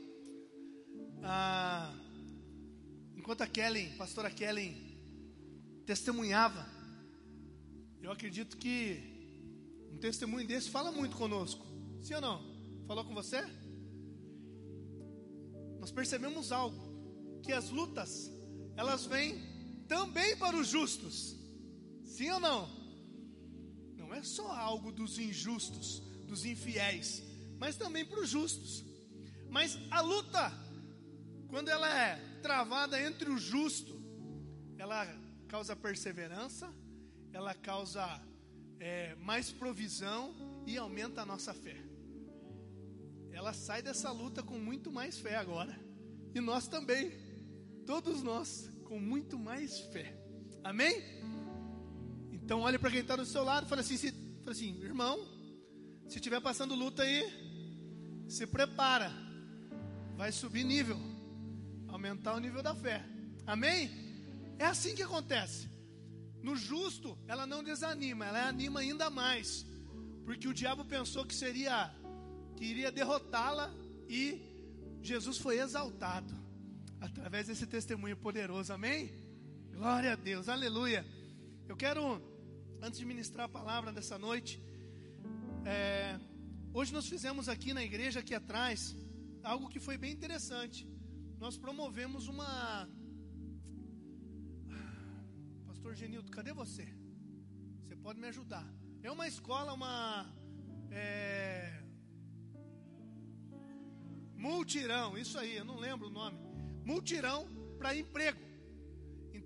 ah, enquanto a Kellen, a pastora Kellen testemunhava, eu acredito que um testemunho desse fala muito conosco. Sim ou não? Falou com você? Nós percebemos algo, que as lutas, elas vêm também para os justos. Sim ou não? Não é só algo dos injustos, dos infiéis, mas também para os justos. Mas a luta, quando ela é travada entre o justo, ela causa perseverança, ela causa é, mais provisão e aumenta a nossa fé. Ela sai dessa luta com muito mais fé agora. E nós também, todos nós, com muito mais fé. Amém? Então olhe para quem está do seu lado e fala assim, se, fala assim: irmão, se estiver passando luta aí, se prepara, vai subir nível, aumentar o nível da fé. Amém? É assim que acontece. No justo, ela não desanima, ela anima ainda mais, porque o diabo pensou que seria, que iria derrotá-la, e Jesus foi exaltado através desse testemunho poderoso. Amém? Glória a Deus, aleluia. Eu quero, antes de ministrar a palavra dessa noite, é, hoje nós fizemos aqui na igreja, aqui atrás, algo que foi bem interessante. Nós promovemos uma... Pastor Genildo, cadê você? Você pode me ajudar. É uma escola, uma... É, multirão, isso aí, eu não lembro o nome. Multirão para emprego.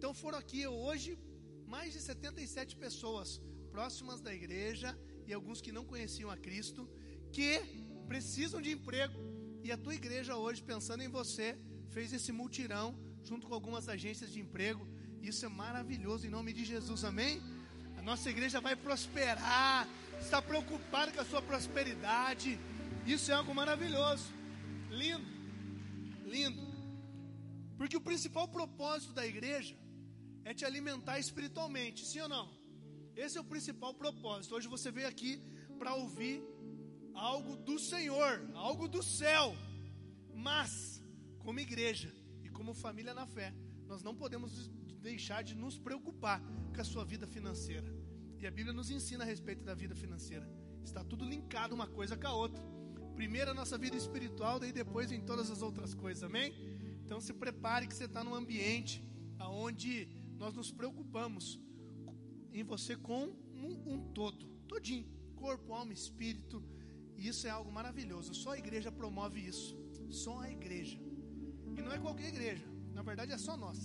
Então foram aqui hoje mais de setenta e sete pessoas próximas da igreja e alguns que não conheciam a Cristo, que precisam de emprego. E a tua igreja hoje, pensando em você, fez esse mutirão junto com algumas agências de emprego. Isso é maravilhoso, em nome de Jesus, amém? A nossa igreja vai prosperar, está preocupada com a sua prosperidade. Isso é algo maravilhoso, lindo, lindo. Porque o principal propósito da igreja é te alimentar espiritualmente, sim ou não? Esse é o principal propósito. Hoje você veio aqui para ouvir algo do Senhor, algo do céu. Mas, como igreja e como família na fé, nós não podemos deixar de nos preocupar com a sua vida financeira. E a Bíblia nos ensina a respeito da vida financeira. Está tudo linkado uma coisa com a outra. Primeiro a nossa vida espiritual, daí depois em todas as outras coisas, amém? Então se prepare que você está num ambiente onde nós nos preocupamos em você com um, um todo, todinho, corpo, alma, espírito. E isso é algo maravilhoso. Só a igreja promove isso. Só a igreja. E não é qualquer igreja. Na verdade é só nossa.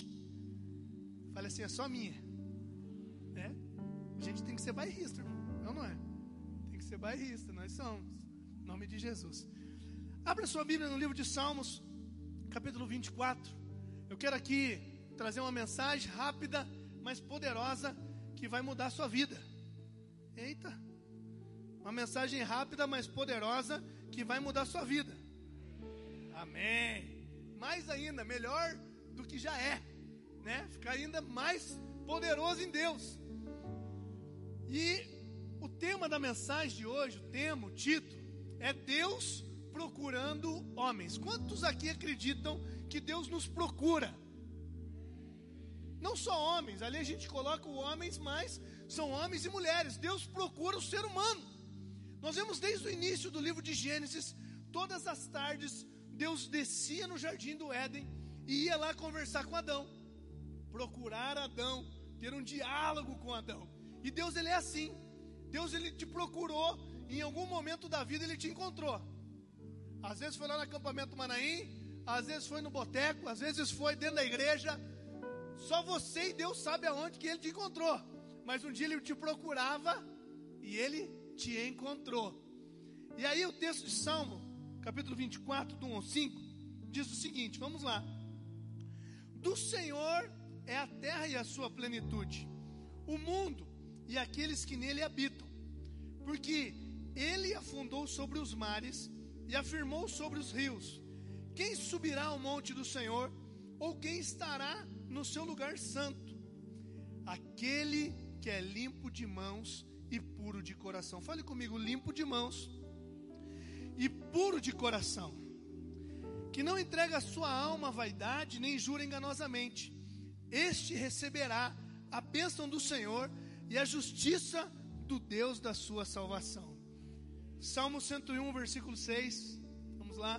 Fale assim, é só minha. É? A gente tem que ser bairrista, irmão. Não, não é? Tem que ser bairrista, nós somos. Em nome de Jesus. Abra sua Bíblia no livro de Salmos, capítulo vinte e quatro. Eu quero aqui trazer uma mensagem rápida, mas poderosa, que vai mudar a sua vida. Eita! Uma mensagem rápida, mas poderosa, que vai mudar a sua vida. Amém! Mais ainda, melhor do que já é, né? Ficar ainda mais poderoso em Deus. E o tema da mensagem de hoje, o tema, o título, é Deus procurando homens. Quantos aqui acreditam que Deus nos procura? Não só homens, ali a gente coloca os homens, mas são homens e mulheres. Deus procura o ser humano. Nós vemos desde o início do livro de Gênesis, todas as tardes, Deus descia no jardim do Éden e ia lá conversar com Adão, procurar Adão, ter um diálogo com Adão. E Deus, ele é assim. Deus, ele te procurou, em algum momento da vida ele te encontrou. Às vezes foi lá no acampamento Manaim, às vezes foi no boteco, às vezes foi dentro da igreja. Só você e Deus sabe aonde que ele te encontrou. Mas um dia ele te procurava e ele te encontrou. E aí o texto de Salmo, capítulo vinte e quatro, do um ao cinco, diz o seguinte, vamos lá. Do Senhor é a terra e a sua plenitude, o mundo e aqueles que nele habitam. Porque ele afundou sobre os mares e afirmou sobre os rios. Quem subirá ao monte do Senhor? Ou quem estará no seu lugar santo? Aquele que é limpo de mãos e puro de coração. Fale comigo, limpo de mãos e puro de coração, que não entrega a sua alma à vaidade, nem jura enganosamente. Este receberá a bênção do Senhor e a justiça do Deus da sua salvação. Salmo cento e um, versículo seis. Vamos lá.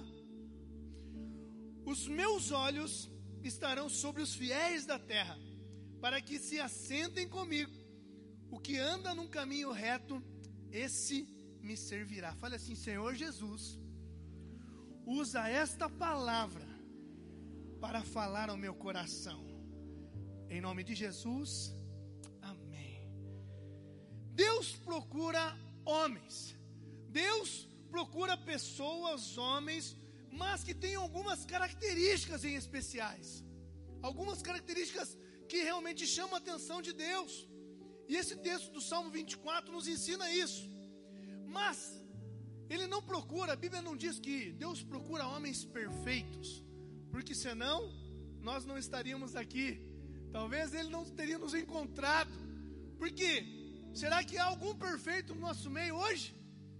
Os meus olhos estarão sobre os fiéis da terra, para que se assentem comigo. O que anda num caminho reto, esse me servirá. Fale assim, Senhor Jesus, usa esta palavra para falar ao meu coração. Em nome de Jesus, amém. Deus procura homens. Deus procura pessoas, homens, mas que tenham algumas características em especiais. Algumas características que realmente chamam a atenção de Deus. E esse texto do Salmo vinte e quatro nos ensina isso. Mas ele não procura, a Bíblia não diz que Deus procura homens perfeitos, porque senão nós não estaríamos aqui. Talvez ele não teria nos encontrado. Porque será que há algum perfeito no nosso meio hoje?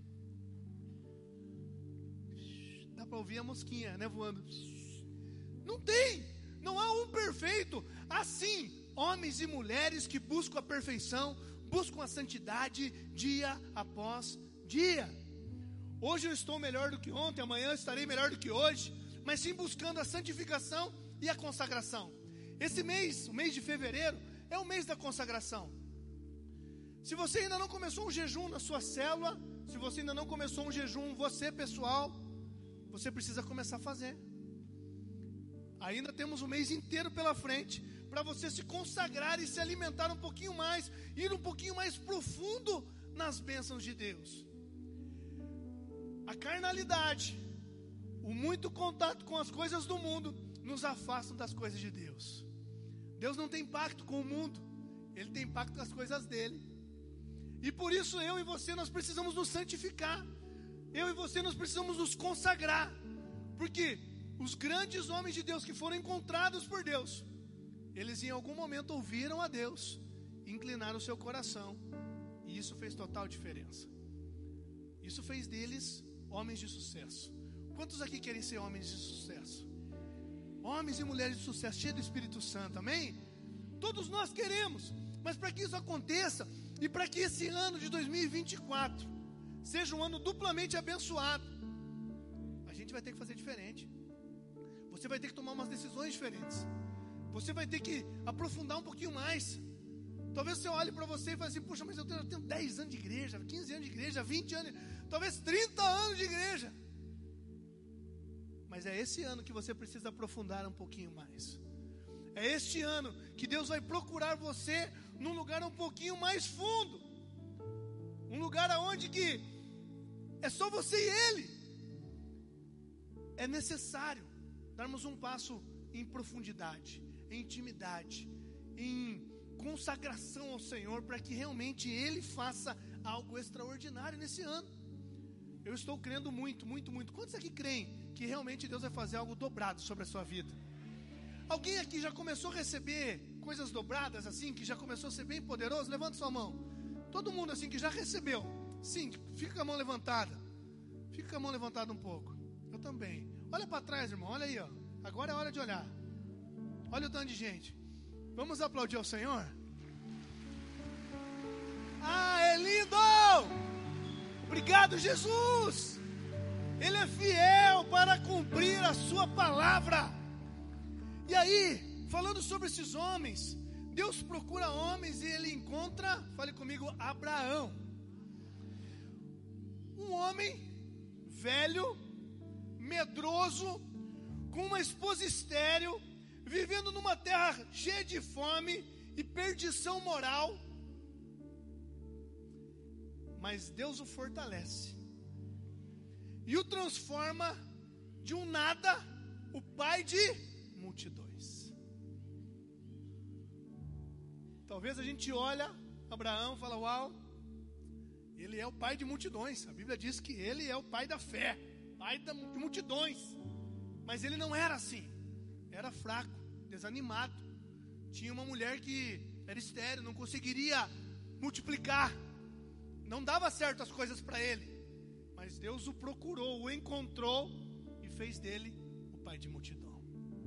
Dá para ouvir a mosquinha, né, voando. Não tem, não há um perfeito. Assim, homens e mulheres que buscam a perfeição, buscam a santidade dia após dia. Hoje eu estou melhor do que ontem, amanhã eu estarei melhor do que hoje, mas sim buscando a santificação e a consagração. Esse mês, o mês de fevereiro, é o mês da consagração. Se você ainda não começou um jejum na sua célula, se você ainda não começou um jejum, você pessoal, você precisa começar a fazer. Ainda temos um mês inteiro pela frente para você se consagrar e se alimentar um pouquinho mais, ir um pouquinho mais profundo nas bênçãos de Deus. A carnalidade, o muito contato com as coisas do mundo, nos afastam das coisas de Deus. Deus não tem pacto com o mundo, Ele tem pacto com as coisas dele. E por isso eu e você, nós precisamos nos santificar. Eu e você, nós precisamos nos consagrar. Porque os grandes homens de Deus que foram encontrados por Deus, eles em algum momento ouviram a Deus, inclinaram o seu coração, e isso fez total diferença. Isso fez deles homens de sucesso. Quantos aqui querem ser homens de sucesso? Homens e mulheres de sucesso, cheios do Espírito Santo, amém? Todos nós queremos, mas para que isso aconteça, e para que esse ano de dois mil e vinte e quatro seja um ano duplamente abençoado, a gente vai ter que fazer diferente. Você vai ter que tomar umas decisões diferentes. Você vai ter que aprofundar um pouquinho mais. Talvez você olhe para você e fale assim: puxa, mas eu tenho, eu tenho dez anos de igreja, quinze anos de igreja, vinte anos, talvez trinta anos de igreja. Mas é esse ano que você precisa aprofundar um pouquinho mais. É este ano que Deus vai procurar você num lugar um pouquinho mais fundo. Um lugar aonde que é só você e Ele. É necessário darmos um passo em profundidade, em intimidade, em consagração ao Senhor, para que realmente Ele faça algo extraordinário nesse ano. Eu estou crendo muito, muito, muito. Quantos aqui creem que realmente Deus vai fazer algo dobrado sobre a sua vida? Alguém aqui já começou a receber coisas dobradas assim, que já começou a ser bem poderoso? Levanta sua mão. Todo mundo assim que já recebeu. Sim, fica com a mão levantada. Fica com a mão levantada um pouco. Eu também. Olha para trás, irmão, olha aí, ó. Agora é hora de olhar. Olha o tanto de gente. Vamos aplaudir ao Senhor? Ah, é lindo! Obrigado, Jesus! Ele é fiel para cumprir a sua palavra. E aí, falando sobre esses homens, Deus procura homens e Ele encontra, fale comigo, Abraão. Um homem velho, medroso, com uma esposa estéril, vivendo numa terra cheia de fome e perdição moral. Mas Deus o fortalece e o transforma de um nada, o pai de multidões. Talvez a gente olha Abraão e fala: uau, ele é o pai de multidões. A Bíblia diz que ele é o pai da fé, pai de multidões. Mas ele não era assim. Era fraco, desanimado. Tinha uma mulher que era estéril, não conseguiria multiplicar. Não dava certo as coisas para ele. Mas Deus o procurou, o encontrou e fez dele o pai de multidão.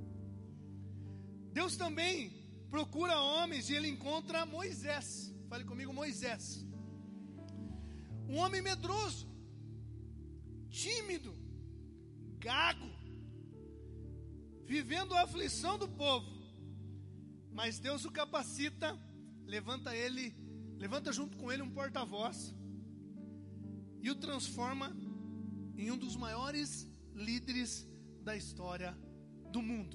Deus também procura homens e ele encontra Moisés. Fale comigo, Moisés. Um homem medroso, tímido, gago, vivendo a aflição do povo. Mas Deus o capacita, levanta ele, levanta junto com ele um porta-voz e o transforma em um dos maiores líderes da história do mundo.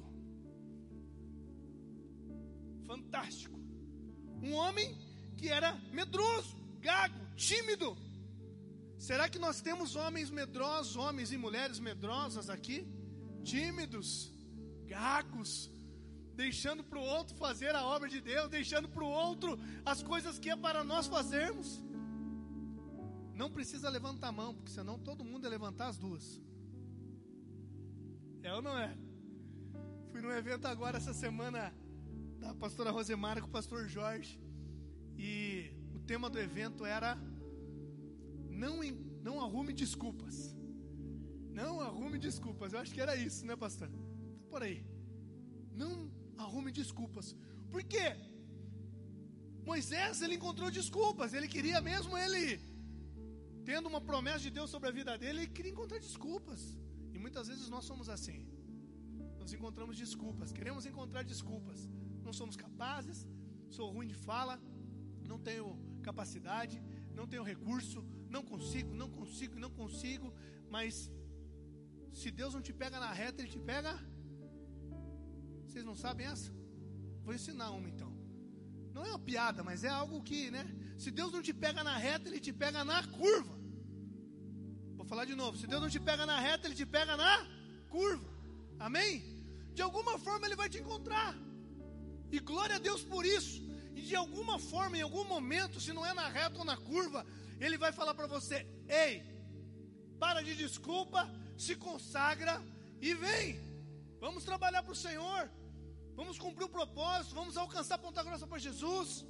Fantástico. Um homem que era medroso, gago, tímido. Será que nós temos homens medrosos, homens e mulheres medrosas aqui? Tímidos, gagos, deixando para o outro fazer a obra de Deus, deixando para o outro as coisas que é para nós fazermos. Não precisa levantar a mão, porque senão todo mundo ia levantar as duas. É ou não é? Fui num evento agora essa semana da pastora Rosemara com o pastor Jorge, e o tema do evento era não, não arrume desculpas. Não arrume desculpas. Eu acho que era isso, né, pastor? Tá por aí. Não arrume desculpas. Por quê? Moisés, ele encontrou desculpas. Ele queria mesmo, ele tendo uma promessa de Deus sobre a vida dele, ele queria encontrar desculpas. E muitas vezes nós somos assim. Nós encontramos desculpas, queremos encontrar desculpas. Não somos capazes, sou ruim de fala, não tenho capacidade, não tenho recurso, não consigo, não consigo, não consigo. Mas se Deus não te pega na reta, Ele te pega. Vocês não sabem essa? vou ensinar uma então. Não é uma piada, mas é algo que, né? Se Deus não te pega na reta, Ele te pega na curva. Vou falar de novo. Se Deus não te pega na reta, Ele te pega na curva. Amém? De alguma forma Ele vai te encontrar. E glória a Deus por isso. E de alguma forma, em algum momento, se não é na reta ou na curva, Ele vai falar para você: ei, para de desculpa, se consagra e vem. Vamos trabalhar para o Senhor. Vamos cumprir o propósito. Vamos alcançar Ponta Grossa para Jesus.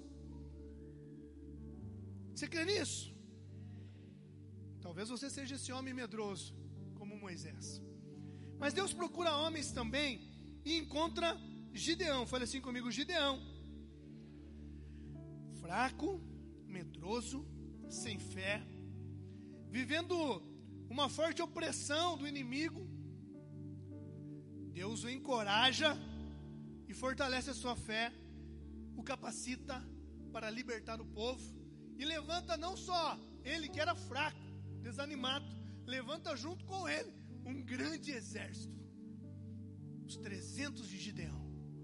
Você crê nisso? Talvez você seja esse homem medroso, como Moisés. Mas Deus procura homens também e encontra Gideão. Fale assim comigo: Gideão. Fraco, medroso, sem fé, vivendo uma forte opressão do inimigo. Deus o encoraja e fortalece a sua fé, o capacita para libertar o povo, e levanta não só ele que era fraco, desanimado, levanta junto com ele um grande exército, os trezentos de Gideão.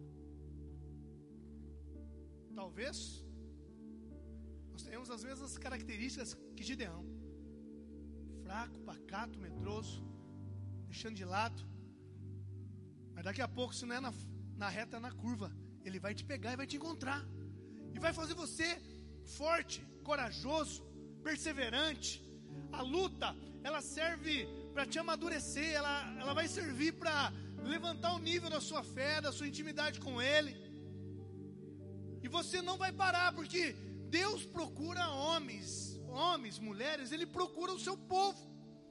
Talvez nós tenhamos as mesmas características que Gideão: fraco, pacato, medroso, deixando de lado. Mas daqui a pouco, se não é na, na reta, é na curva, Ele vai te pegar e vai te encontrar, e vai fazer você forte, corajoso, perseverante. A luta, ela serve para te amadurecer, ela, ela vai servir para levantar o nível da sua fé, da sua intimidade com Ele. E você não vai parar, porque Deus procura homens, homens, mulheres, Ele procura o seu povo.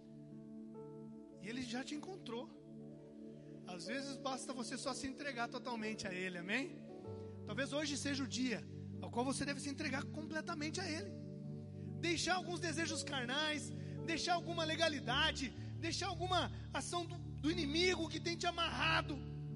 E Ele já te encontrou. Às vezes basta você só se entregar totalmente a Ele, amém? Talvez hoje seja o dia ao qual você deve se entregar completamente a Ele. Deixar alguns desejos carnais, deixar alguma legalidade, deixar alguma ação do, do inimigo que tem te amarrado.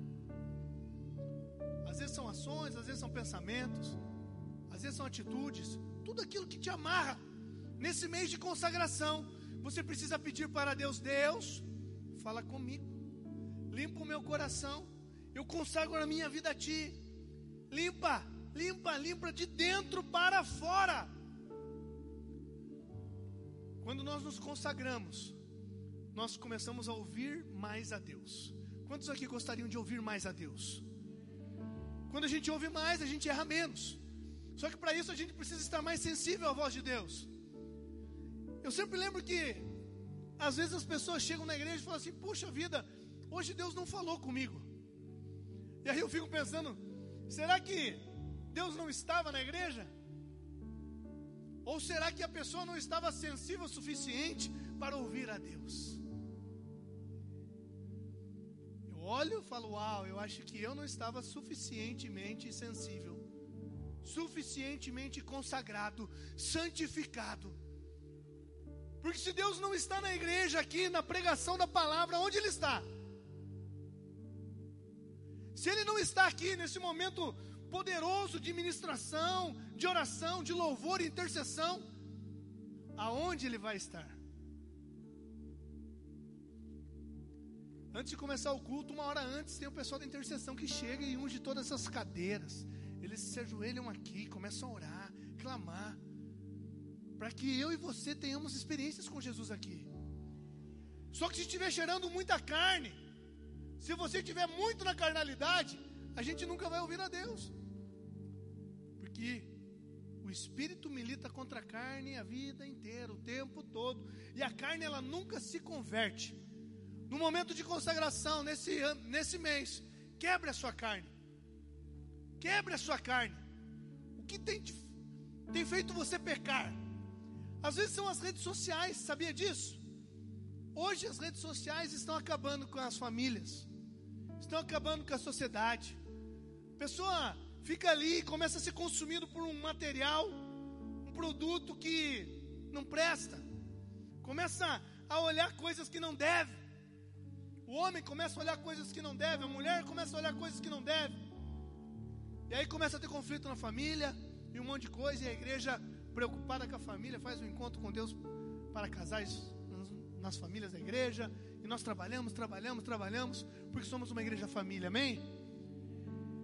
Às vezes são ações, às vezes são pensamentos, às vezes são atitudes, tudo aquilo que te amarra. Nesse mês de consagração, você precisa pedir para Deus: Deus, fala comigo, limpa o meu coração, eu consagro a minha vida a Ti. Limpa, limpa, limpa de dentro para fora. Quando nós nos consagramos, nós começamos a ouvir mais a Deus. Quantos aqui gostariam de ouvir mais a Deus? Quando a gente ouve mais, a gente erra menos. Só que para isso a gente precisa estar mais sensível à voz de Deus. Eu sempre lembro que às vezes as pessoas chegam na igreja e falam assim: puxa vida, hoje Deus não falou comigo. E aí eu fico pensando: será que Deus não estava na igreja? Ou será que a pessoa não estava sensível o suficiente para ouvir a Deus? Eu olho e falo: uau, eu acho que eu não estava suficientemente sensível, suficientemente consagrado, santificado. Porque se Deus não está na igreja aqui, na pregação da palavra, onde Ele está? Se Ele não está aqui nesse momento poderoso de ministração, de oração, de louvor e intercessão, aonde Ele vai estar? Antes de começar o culto, uma hora antes, tem o pessoal da intercessão que chega e unge todas essas cadeiras. Eles se ajoelham aqui, começam a orar, clamar, para que eu e você tenhamos experiências com Jesus aqui. Só que se estiver cheirando muita carne, se você estiver muito na carnalidade, a gente nunca vai ouvir a Deus. Porque o Espírito milita contra a carne a vida inteira, o tempo todo. E a carne, ela nunca se converte. No momento de consagração, nesse, nesse mês, quebre a sua carne. Quebre a sua carne. O que tem, tem feito você pecar? Às vezes são as redes sociais, sabia disso? Hoje as redes sociais estão acabando com as famílias, estão acabando com a sociedade. A pessoa fica ali e começa a ser consumido por um material, um produto que não presta. Começa a olhar coisas que não deve. O homem começa a olhar coisas que não deve, a mulher começa a olhar coisas que não deve. E aí começa a ter conflito na família e um monte de coisa, e a igreja, preocupada com a família, faz um encontro com Deus para casais nas famílias da igreja, e nós trabalhamos, trabalhamos, trabalhamos, porque somos uma igreja família, amém?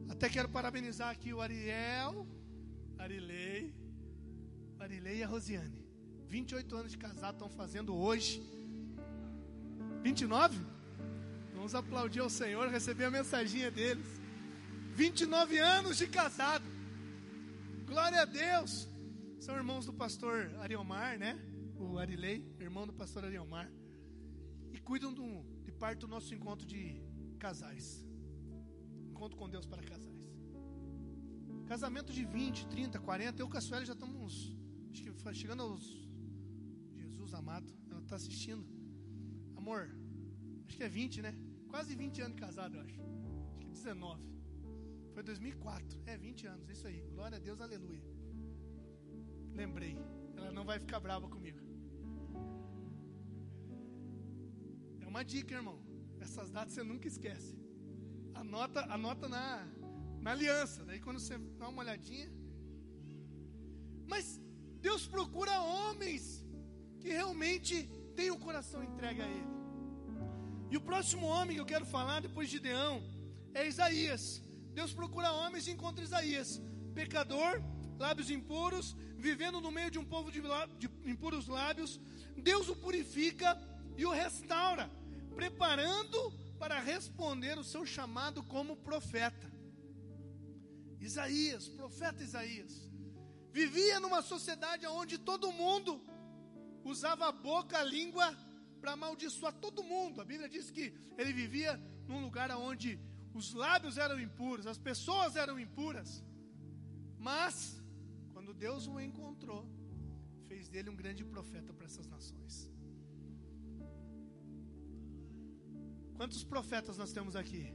Até quero parabenizar aqui o Ariel, Arilei, Arilei e a Rosiane. vinte e oito anos de casado estão fazendo hoje. vinte e nove? Vamos aplaudir ao Senhor, receber a mensaginha deles. vinte e nove anos de casado. Glória a Deus. São irmãos do pastor Ariomar, né? O Arilei, irmão do pastor Ariomar. E cuidam do, de parte do nosso encontro de casais. Encontro com Deus para casais. Casamento de vinte, trinta, quarenta. Eu com a Sueli já estamos, acho que chegando aos... Jesus amado, ela está assistindo. Amor, acho que é vinte, né? Quase vinte anos de casado, eu acho. Acho que dezenove. Foi dois mil e quatro. É, vinte anos, isso aí. Glória a Deus, aleluia. Lembrei. Ela não vai ficar brava comigo. É uma dica, irmão. Essas datas você nunca esquece. Anota, anota na, na aliança. Daí quando você dá uma olhadinha. Mas Deus procura homens que realmente têm o coração entregue a Ele. E o próximo homem que eu quero falar, depois de Gideão, é Isaías. Deus procura homens e encontra Isaías, pecador, lábios impuros, vivendo no meio de um povo de, de impuros lábios. Deus o purifica e o restaura, preparando para responder o seu chamado como profeta. Isaías, profeta Isaías, vivia numa sociedade onde todo mundo usava a boca, a língua para amaldiçoar todo mundo. A Bíblia diz que ele vivia num lugar onde os lábios eram impuros, as pessoas eram impuras. Mas, quando Deus o encontrou, fez dele um grande profeta para essas nações. Quantos profetas nós temos aqui?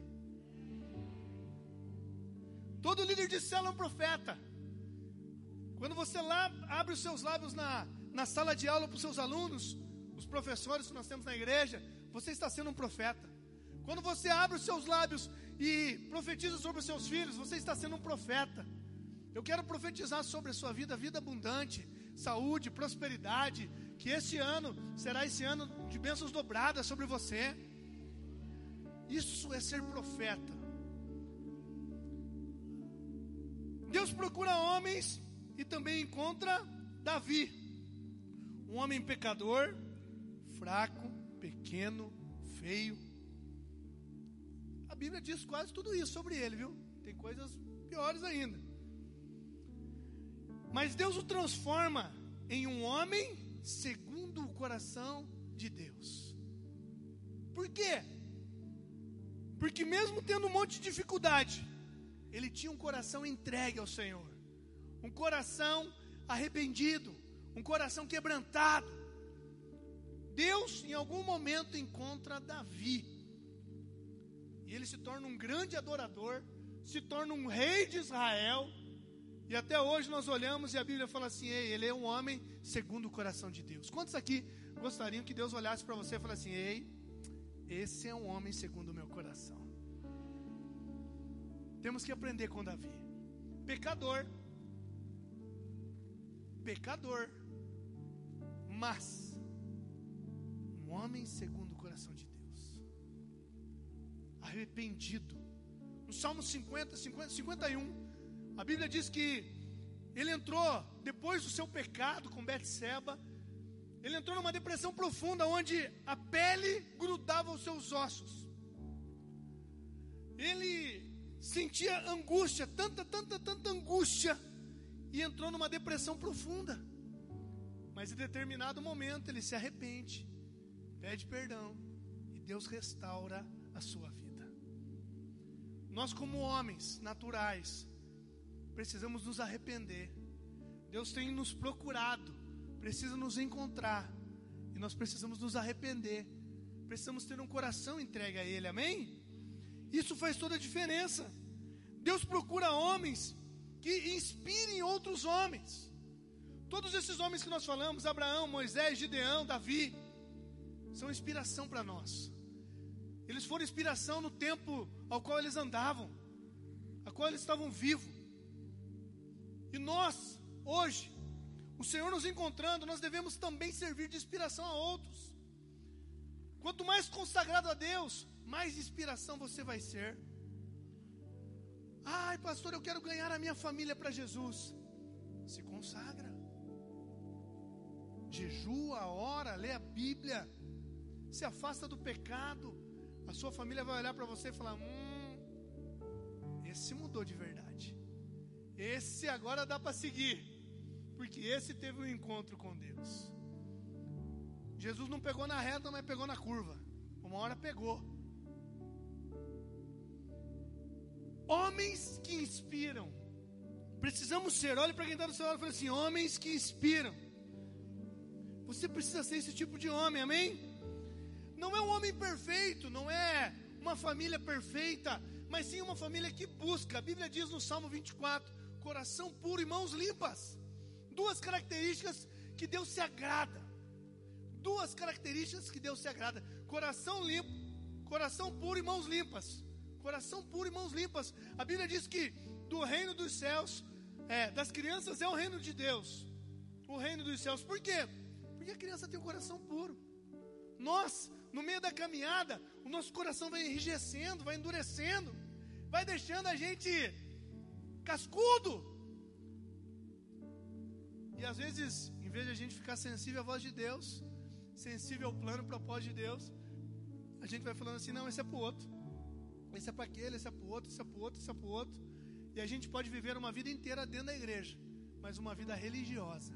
Todo líder de célula é um profeta. Quando você lá abre os seus lábios na, na sala de aula para os seus alunos, os professores que nós temos na igreja, você está sendo um profeta. Quando você abre os seus lábios e profetiza sobre os seus filhos, você está sendo um profeta. Eu quero profetizar sobre a sua vida, vida abundante, saúde, prosperidade, que esse ano será esse ano de bênçãos dobradas sobre você. Isso é ser profeta. Deus procura homens e também encontra Davi, um homem pecador, fraco, pequeno, feio. A Bíblia diz quase tudo isso sobre ele, viu? Tem coisas piores ainda. Mas Deus o transforma em um homem segundo o coração de Deus. Por quê? Porque mesmo tendo um monte de dificuldade, ele tinha um coração entregue ao Senhor. Um coração arrependido, um coração quebrantado. Deus em algum momento encontra Davi. E ele se torna um grande adorador, se torna um rei de Israel. E até hoje nós olhamos e a Bíblia fala assim: ei, ele é um homem segundo o coração de Deus. Quantos aqui gostariam que Deus olhasse para você e falasse assim: ei, esse é um homem segundo o meu coração? Temos que aprender com Davi. Pecador. Pecador. Mas um homem segundo o coração de Deus. Arrependido. No Salmo cinquenta, cinquenta, cinquenta e um, a Bíblia diz que ele entrou, depois do seu pecado com Betseba, ele entrou numa depressão profunda, onde a pele grudava aos seus ossos. Ele sentia angústia, tanta, tanta, tanta angústia, e entrou numa depressão profunda. Mas em determinado momento ele se arrepende, pede perdão, e Deus restaura a sua vida. Nós, como homens naturais, precisamos nos arrepender. Deus tem nos procurado, precisa nos encontrar, e nós precisamos nos arrepender. Precisamos ter um coração entregue a Ele, amém? Isso faz toda a diferença. Deus procura homens que inspirem outros homens. Todos esses homens que nós falamos, Abraão, Moisés, Gideão, Davi, são inspiração para nós. Eles foram inspiração no tempo ao qual eles andavam, a qual eles estavam vivos. E nós, hoje, o Senhor nos encontrando, nós devemos também servir de inspiração a outros. Quanto mais consagrado a Deus, mais inspiração você vai ser. Ai, pastor, eu quero ganhar a minha família para Jesus. Se consagra. Jejua, ora, lê a Bíblia. Se afasta do pecado. A sua família vai olhar para você e falar: Hum, esse mudou de verdade. Esse agora dá para seguir. Porque esse teve um encontro com Deus. Jesus não pegou na reta, mas pegou na curva. Uma hora pegou. Homens que inspiram. Precisamos ser, olhe para quem está do seu lado e fala assim: homens que inspiram. Você precisa ser esse tipo de homem, amém? Não é um homem perfeito, não é uma família perfeita, mas sim uma família que busca. A Bíblia diz no Salmo vinte e quatro: coração puro e mãos limpas. Duas características que Deus se agrada. Duas características que Deus se agrada: coração limpo, coração puro e mãos limpas. Coração puro e mãos limpas. A Bíblia diz que do reino dos céus, é, das crianças é o reino de Deus. O reino dos céus. Por quê? Porque a criança tem o coração puro. Nós, no meio da caminhada, o nosso coração vai enrijecendo, vai endurecendo, vai deixando a gente cascudo. E às vezes, em vez de a gente ficar sensível à voz de Deus, sensível ao plano, propósito de Deus, a gente vai falando assim: não, esse é para o outro, esse é para aquele, esse é para o outro, esse é para o outro, esse é para o outro. E a gente pode viver uma vida inteira dentro da igreja, mas uma vida religiosa.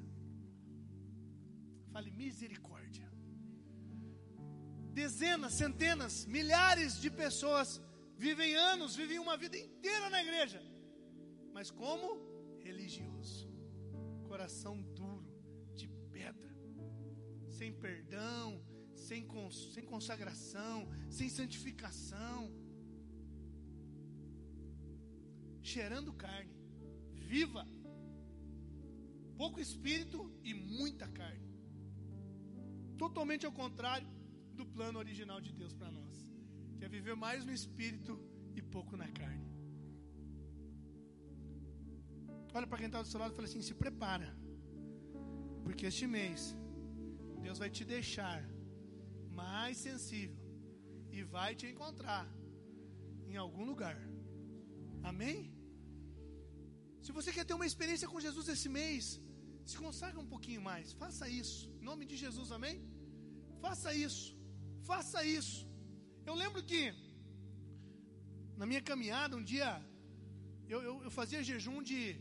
Fale misericórdia. Dezenas, centenas, milhares de pessoas vivem anos, vivem uma vida inteira na igreja, mas como religioso, coração duro, de pedra, sem perdão, sem, cons- sem consagração, sem santificação, cheirando carne, viva, pouco espírito e muita carne. Totalmente ao contrário do plano original de Deus para nós, que é viver mais no espírito e pouco na carne. Olha para quem está do seu lado e fala assim: se prepara, porque este mês Deus vai te deixar mais sensível e vai te encontrar em algum lugar. Amém? Se você quer ter uma experiência com Jesus esse mês, se consagra um pouquinho mais. Faça isso, em nome de Jesus, amém? Faça isso, faça isso. Eu lembro que na minha caminhada um dia eu, eu, eu fazia jejum de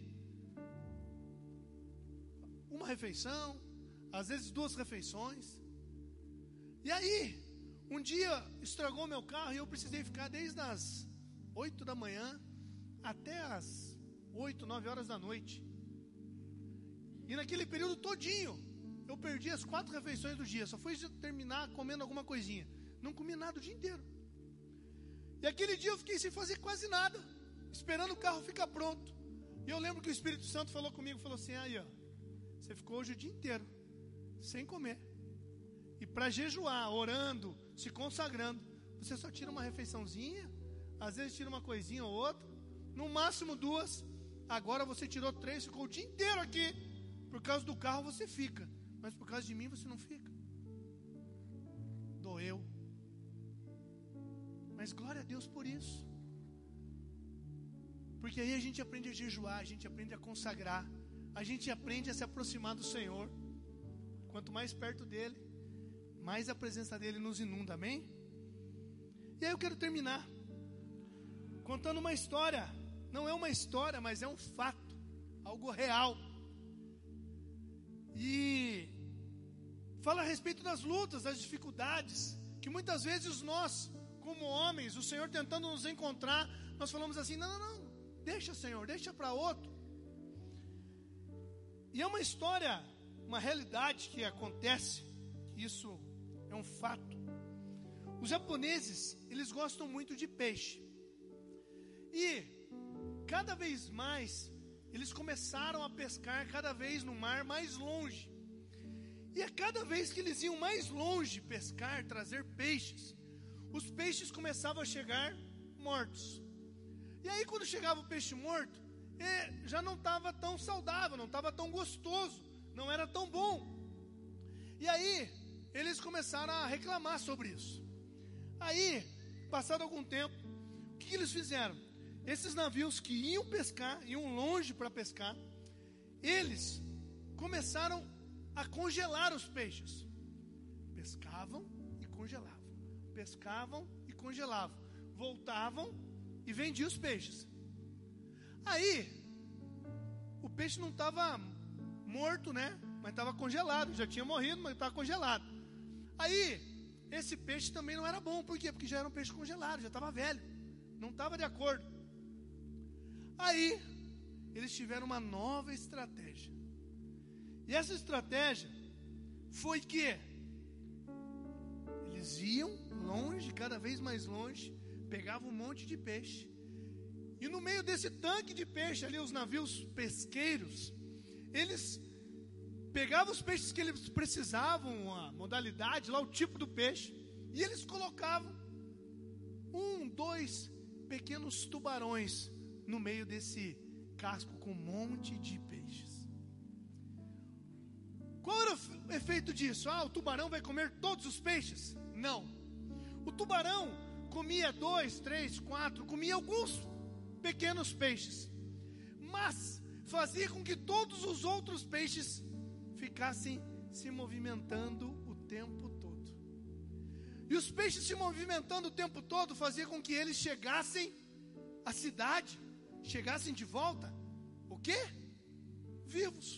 uma refeição, às vezes duas refeições. E aí, um dia estragou meu carro e eu precisei ficar desde as oito da manhã até as oito, nove horas da noite. E naquele período todinho, eu perdi as quatro refeições do dia. Só fui terminar comendo alguma coisinha. Não comi nada o dia inteiro. E aquele dia eu fiquei sem fazer quase nada, esperando o carro ficar pronto. E eu lembro que o Espírito Santo falou comigo, falou assim: aí ó, você ficou hoje o dia inteiro sem comer. E para jejuar, orando, se consagrando, você só tira uma refeiçãozinha, às vezes tira uma coisinha ou outra, no máximo duas. Agora você tirou três, ficou o dia inteiro aqui. Por causa do carro você fica, mas por causa de mim você não fica. Doeu. Mas glória a Deus por isso. Porque aí a gente aprende a jejuar, a gente aprende a consagrar, a gente aprende a se aproximar do Senhor. Quanto mais perto dele, mais a presença dele nos inunda, amém? E aí eu quero terminar contando uma história. Não é uma história, mas é um fato, algo real. E fala a respeito das lutas, das dificuldades, que muitas vezes nós, como homens, o Senhor tentando nos encontrar, nós falamos assim: não, não, não, deixa, Senhor, deixa para outro. E é uma história, uma realidade que acontece, isso é um fato. Os japoneses, eles gostam muito de peixe. E cada vez mais eles começaram a pescar cada vez no mar mais longe. E a cada vez que eles iam mais longe pescar, trazer peixes, os peixes começavam a chegar mortos. E aí quando chegava o peixe morto, já não estava tão saudável, não estava tão gostoso, não era tão bom. E aí eles começaram a reclamar sobre isso. Aí, passado algum tempo, o que, que eles fizeram? esses navios que iam pescar, iam longe para pescar, eles começaram a congelar os peixes. Pescavam e congelavam, pescavam e congelavam, voltavam e vendiam os peixes. Aí, o peixe não estava morto, né? Mas estava congelado, já tinha morrido, mas estava congelado. Aí, esse peixe também não era bom, por quê? Porque já era um peixe congelado, já estava velho, não estava de acordo. Aí, eles tiveram uma nova estratégia. E essa estratégia foi que eles iam longe, cada vez mais longe, pegavam um monte de peixe. E no meio desse tanque de peixe ali, os navios pesqueiros, eles pegavam os peixes que eles precisavam, a modalidade, lá o tipo do peixe, e eles colocavam um, dois pequenos tubarões no meio desse casco com um monte de peixes. Qual era o efeito disso? Ah, o tubarão vai comer todos os peixes? Não. O tubarão comia dois, três, quatro, comia alguns pequenos peixes, mas fazia com que todos os outros peixes ficassem se movimentando o tempo todo. E os peixes se movimentando o tempo todo fazia com que eles chegassem à cidade, chegassem de volta, o quê? Vivos.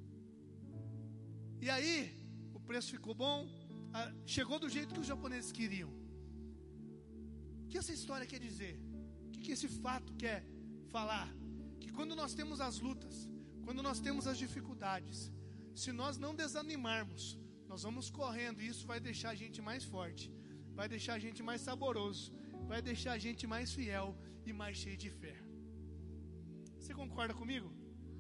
E aí, o preço ficou bom, chegou do jeito que os japoneses queriam. O que essa história quer dizer? O que esse fato quer falar? Que quando nós temos as lutas, quando nós temos as dificuldades, se nós não desanimarmos, nós vamos correndo, e isso vai deixar a gente mais forte, vai deixar a gente mais saboroso, vai deixar a gente mais fiel e mais cheio de fé. Você concorda comigo?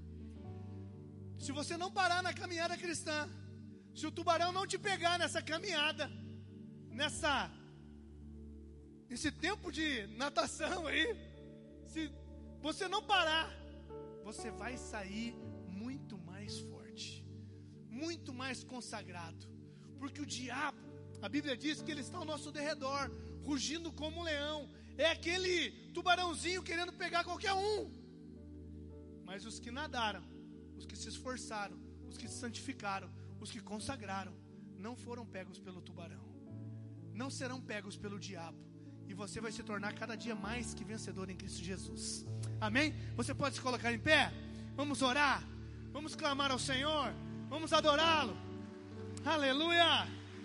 Se você não parar na caminhada cristã, se o tubarão não te pegar nessa caminhada, nessa, nesse tempo de natação aí, se você não parar, você vai sair muito mais forte, muito mais consagrado, porque o diabo, a Bíblia diz que ele está ao nosso derredor, rugindo como um leão, é aquele tubarãozinho querendo pegar qualquer um. Mas os que nadaram, os que se esforçaram, os que se santificaram, os que consagraram, não foram pegos pelo tubarão, não serão pegos pelo diabo, e você vai se tornar cada dia mais que vencedor em Cristo Jesus. Amém? Você pode se colocar em pé? Vamos orar, vamos clamar ao Senhor, vamos adorá-lo. Aleluia!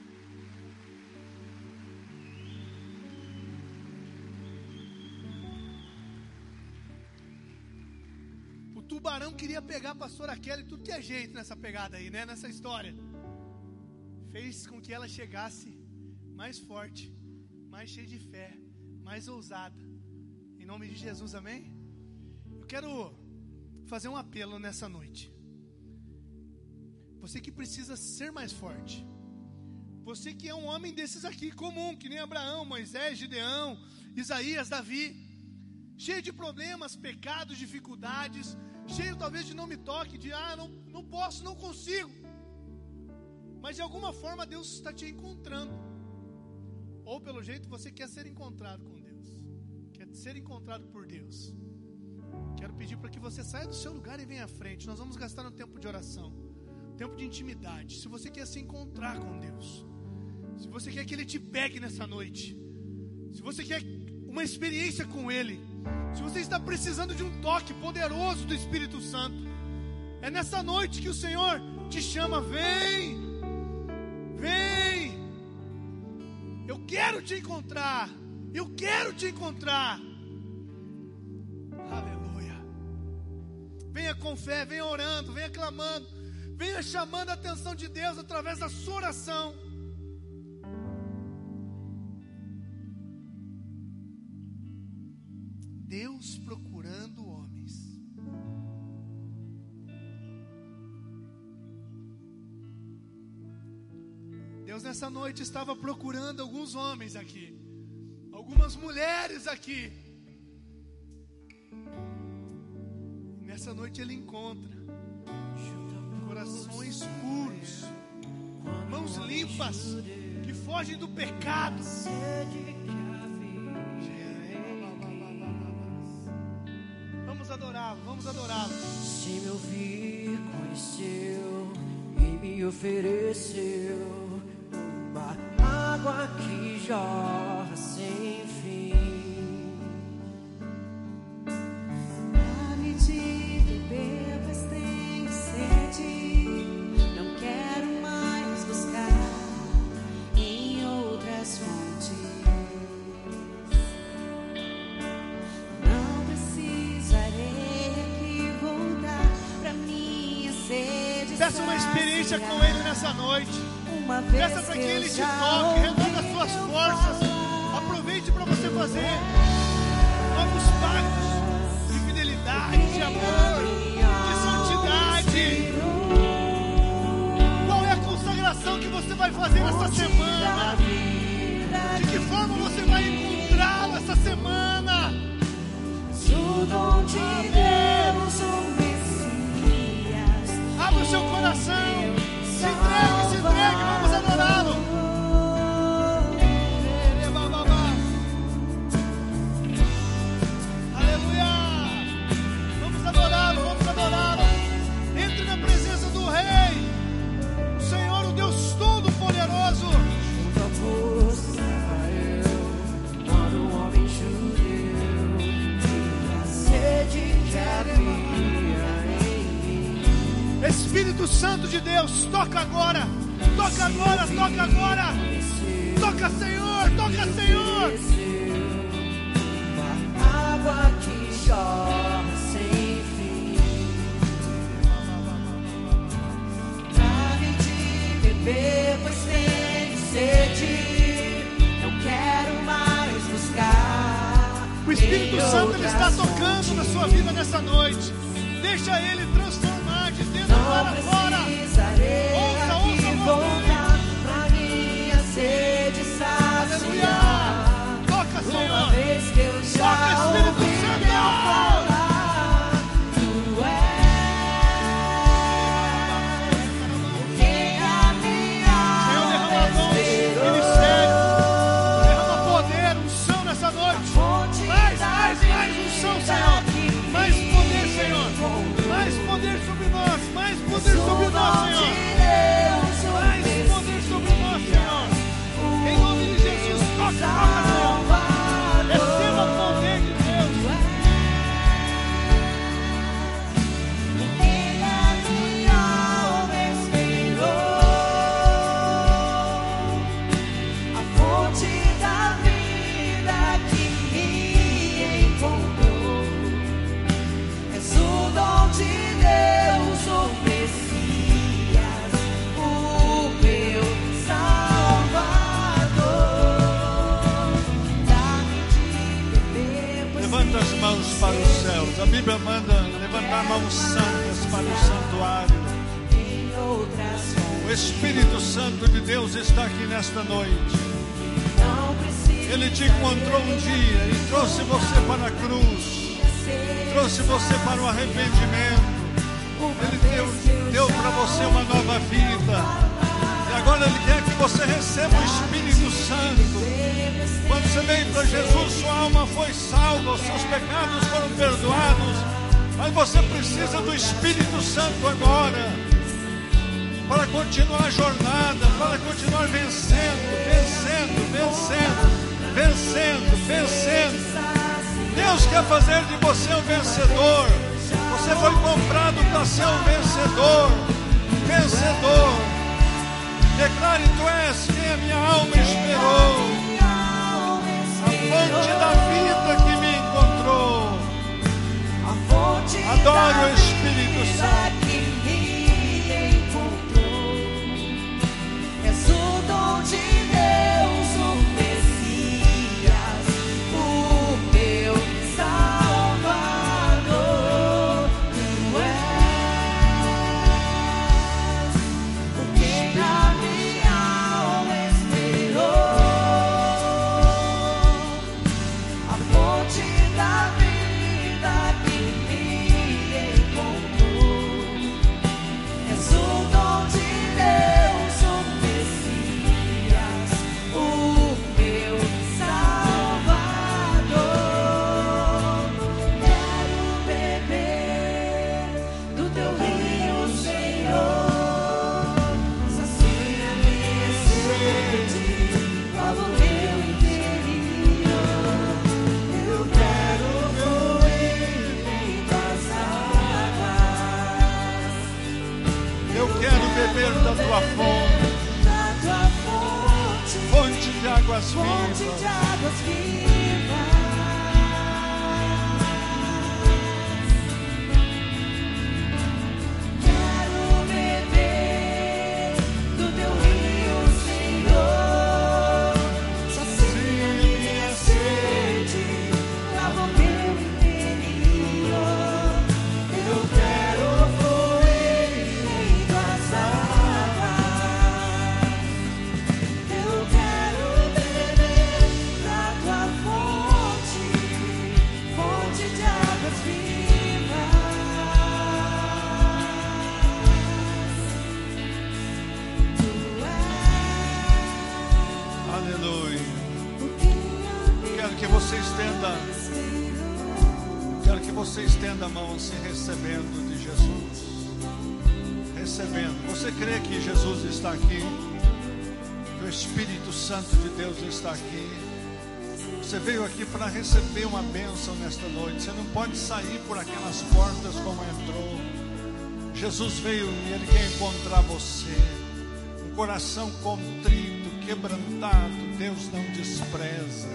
O tubarão queria pegar a pastora Kelly tudo que é jeito nessa pegada aí, né? Nessa história. Fez com que ela chegasse mais forte, mais cheia de fé, mais ousada. Em nome de Jesus, amém? Eu quero fazer um apelo nessa noite. Você que precisa ser mais forte. Você que é um homem desses aqui, comum, que nem Abraão, Moisés, Gideão, Isaías, Davi. Cheio de problemas, pecados, dificuldades, cheio talvez de não me toque, de ah, não, não posso, não consigo. Mas de alguma forma Deus está te encontrando. Ou pelo jeito você quer ser encontrado com Deus, quer ser encontrado por Deus. Quero pedir para que você saia do seu lugar e venha à frente. Nós vamos gastar um tempo de oração, um tempo de intimidade. Se você quer se encontrar com Deus, se você quer que Ele te pegue nessa noite, se você quer uma experiência com Ele, se você está precisando de um toque poderoso do Espírito Santo, é nessa noite que o Senhor te chama. Vem, vem, eu quero te encontrar, eu quero te encontrar. Aleluia. Venha com fé, venha orando, venha clamando, venha chamando a atenção de Deus através da sua oração. Deus procurando homens. Deus nessa noite estava procurando alguns homens aqui, algumas mulheres aqui. E nessa noite Ele encontra corações puros, mãos limpas, que fogem do pecado. adorá-lo, vamos adorá-lo. Se me ouvir, conheceu e me ofereceu uma água que jorra sem fim. Dá-me de beber, pois tenho sede. Não quero mais buscar em outras fontes. Não precisarei aqui voltar pra minha sede. Peça uma experiência com Ele nessa noite. Uma vez Peça para que eu Ele te já toque, renova as suas ouvi forças. falar. Aproveite para você fazer novos pactos de fidelidade, de amor, de santidade. Qual é a consagração que você vai fazer essa semana? De que forma você vai encontrá-lo essa semana? O dom de Deus, o Messias. Abra o seu coração. Se entregue, se entregue, vamos adorá-lo. Aleluia. Vamos adorá-lo, vamos adorá-lo. Entre na presença do Rei, o Senhor, o Deus Todo-Poderoso. Junto à força eu, quando um homem judeu tinha a sede que havia em mim. Espírito Santo de Deus, toca agora, toca agora, toca agora. Toca, Senhor, toca, Senhor. Uma água que jorra sem fim. Dá-me de beber, pois tenho sede. Não quero mais buscar. O Espírito em Santo, Ele está outras tocando na fontes. sua vida nessa noite. Deixa Ele transformar de dentro Não para fora. precisarei Ouça, aqui ouça, ouça. voltar pra minha sede saciar. Toca, Uma Senhor. vez que eu Toca, já Espírito ouvi Santo. Deus falar, Tu és quem a minha Senhor, derrama alma dons, esperou. ministérios. Derrama poder, unção nessa noite. Fonte Mais, da mais, mais unção, vida Senhor. que Mais me poder, Senhor. encontrou. Mais poder sobre nós. Mais poder sobre nós, Senhor. Mais poder sobre nós, Senhor. Em nome de Jesus, toca, toca, Senhor. Receba o poder de Deus. A fonte da vida que me encontrou. És o dom de Deus, o Messias, o meu Salvador. Dá-me de beber, pois Levanta as mãos para os céus. A Bíblia manda levantar mãos santas para o santuário. em outras O Espírito Santo de Deus está aqui nesta noite. não precisa. Ele te encontrou um dia e trouxe você para a cruz. Trouxe você para o arrependimento. Ele deu, deu para você uma nova vida. E agora Ele quer que você receba o Espírito Santo. Quando você veio para Jesus, sua alma foi salva, os seus pecados foram perdoados. Mas você precisa do Espírito Santo agora, para continuar a jornada, para continuar vencendo, vencendo, vencendo, vencendo, vencendo. Deus quer fazer de você um vencedor. Você foi comprado para ser um vencedor, vencedor. Declare: Tu és quem a minha alma esperou. A fonte da vida que me encontrou. Adoro o Espírito Santo. Que me encontrou. És o dom de Deus, o Messias, o meu Salvador. Tu és o quem a minha alma esperou. A fonte da vida que me encontrou. És o dom de Deus, o Messias, o meu Salvador. Quero beber. fonte vivas. de águas vivas. Quero beber do teu rio, Senhor. Sacia minha sede, lava o meu interior. Eu quero fluir em tuas águas. Eu quero beber da tua fonte, fonte de águas vivas. Tu Aleluia. és o que Quero que você estenda, quero que você estenda a mão assim, recebendo de Jesus. Recebendo. Você crê que Jesus está aqui? Que o Espírito Santo de Deus está aqui? Você veio aqui para receber uma bênção nesta noite. Você não pode sair por aquelas portas como entrou. Jesus veio e Ele quer encontrar você. Um coração contrito, quebrantado, Deus não despreza.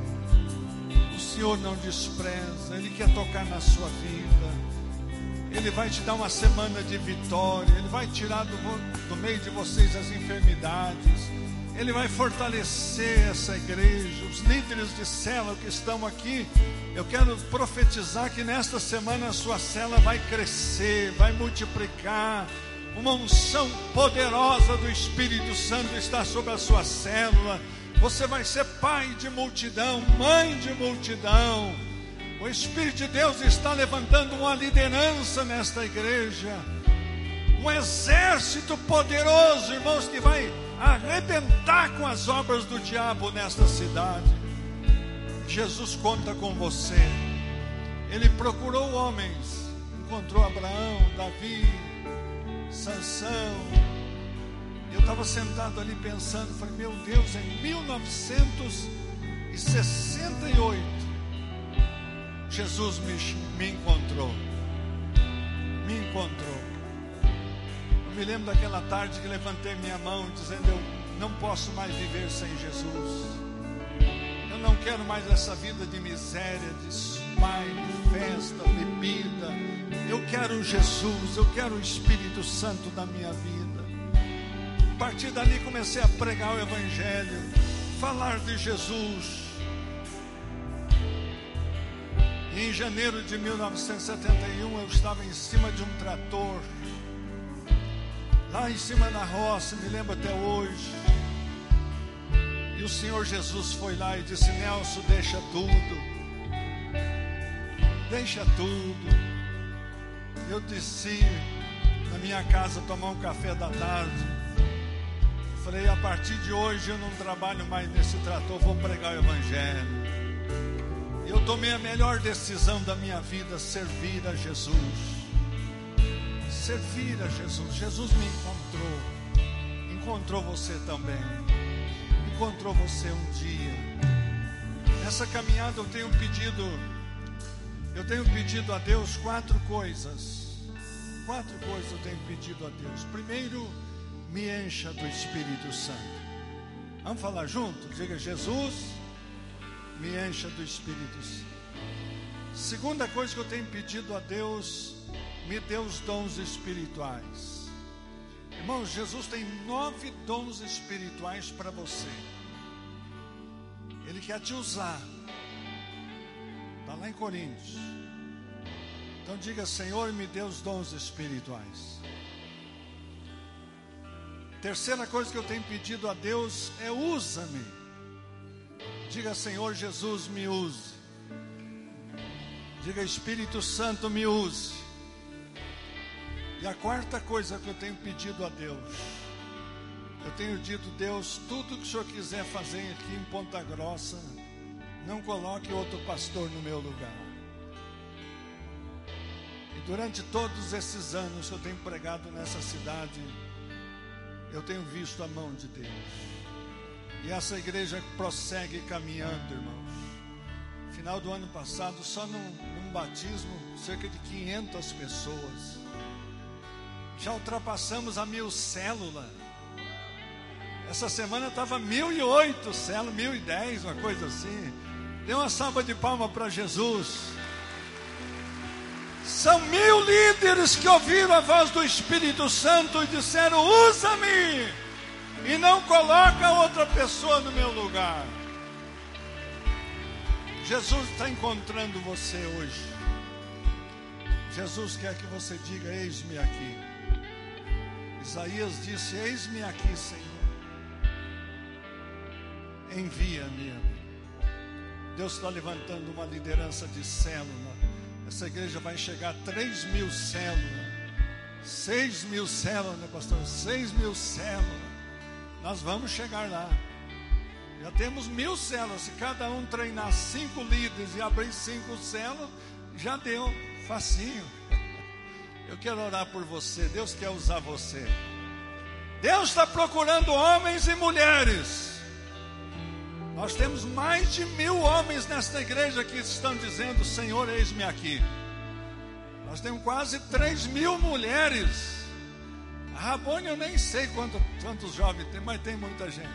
O Senhor não despreza. Ele quer tocar na sua vida. Ele vai te dar uma semana de vitória. Ele vai tirar do, vo- do meio de vocês as enfermidades. Ele vai fortalecer essa igreja. Os líderes de célula que estão aqui, eu quero profetizar que nesta semana a sua célula vai crescer, vai multiplicar. Uma unção poderosa do Espírito Santo está sobre a sua célula. Você vai ser pai de multidão, mãe de multidão. O Espírito de Deus está levantando uma liderança nesta igreja. Um exército poderoso, irmãos, que vai arrebentar com as obras do diabo nesta cidade. Jesus conta com você. Ele procurou homens, encontrou Abraão, Davi, Sansão. Eu estava sentado ali pensando, falei, meu Deus, em mil novecentos e sessenta e oito, Jesus me, me encontrou. Me encontrou. Eu me lembro daquela tarde que levantei minha mão, dizendo, eu não posso mais viver sem Jesus. Eu não quero mais essa vida de miséria, de baile, festa, bebida. Eu quero Jesus, eu quero o Espírito Santo na minha vida. A partir dali comecei a pregar o Evangelho, falar de Jesus. E em janeiro de mil novecentos e setenta e um eu estava em cima de um trator, lá em cima da roça, me lembro até hoje. E o Senhor Jesus foi lá e disse, Nelson, deixa tudo. Deixa tudo. Eu desci na minha casa tomar um café da tarde. Falei, a partir de hoje eu não trabalho mais nesse trator, vou pregar o Evangelho. E eu tomei a melhor decisão da minha vida, servir a Jesus. Servir a Jesus. Jesus me encontrou. Encontrou você também. Encontrou você um dia. Nessa caminhada eu tenho pedido, eu tenho pedido a Deus quatro coisas. Quatro coisas eu tenho pedido a Deus. Primeiro, me encha do Espírito Santo. Vamos falar junto? Diga, Jesus, me encha do Espírito Santo. Segunda coisa que eu tenho pedido a Deus, me dê os dons espirituais. Irmãos, Jesus tem nove dons espirituais para você. Ele quer te usar. Está lá em Coríntios. Então diga, Senhor, me dê os dons espirituais. Terceira coisa que eu tenho pedido a Deus é usa-me. Diga, Senhor Jesus, me use. Diga, Espírito Santo, me use. E a quarta coisa que eu tenho pedido a Deus, eu tenho dito, Deus, tudo que o Senhor quiser fazer aqui em Ponta Grossa, não coloque outro pastor no meu lugar. E durante todos esses anos que eu tenho pregado nessa cidade, eu tenho visto a mão de Deus. E essa igreja prossegue caminhando, irmãos. Final do ano passado, só num, num batismo, cerca de quinhentas pessoas. Já ultrapassamos a mil células. Essa semana estava mil e oito células, mil e dez, uma coisa assim. Dê uma salva de palmas para Jesus. São mil líderes que ouviram a voz do Espírito Santo e disseram: usa-me, e não coloca outra pessoa no meu lugar. Jesus está encontrando você hoje. Jesus quer que você diga: eis-me aqui. Isaías disse: eis-me aqui, Senhor, envia-me. Deus está levantando uma liderança de célula. Essa igreja vai chegar a três mil células, seis mil células, né, pastor? seis mil células. Nós vamos chegar lá. Já temos mil células. Se cada um treinar cinco líderes e abrir cinco células, já deu, facinho. Eu quero orar por você. Deus quer usar você. Deus está procurando homens e mulheres. Nós temos mais de mil homens nesta igreja que estão dizendo: Senhor, eis-me aqui. Nós temos quase três mil mulheres. A Rabone eu nem sei quanto, quantos jovens tem, mas tem muita gente.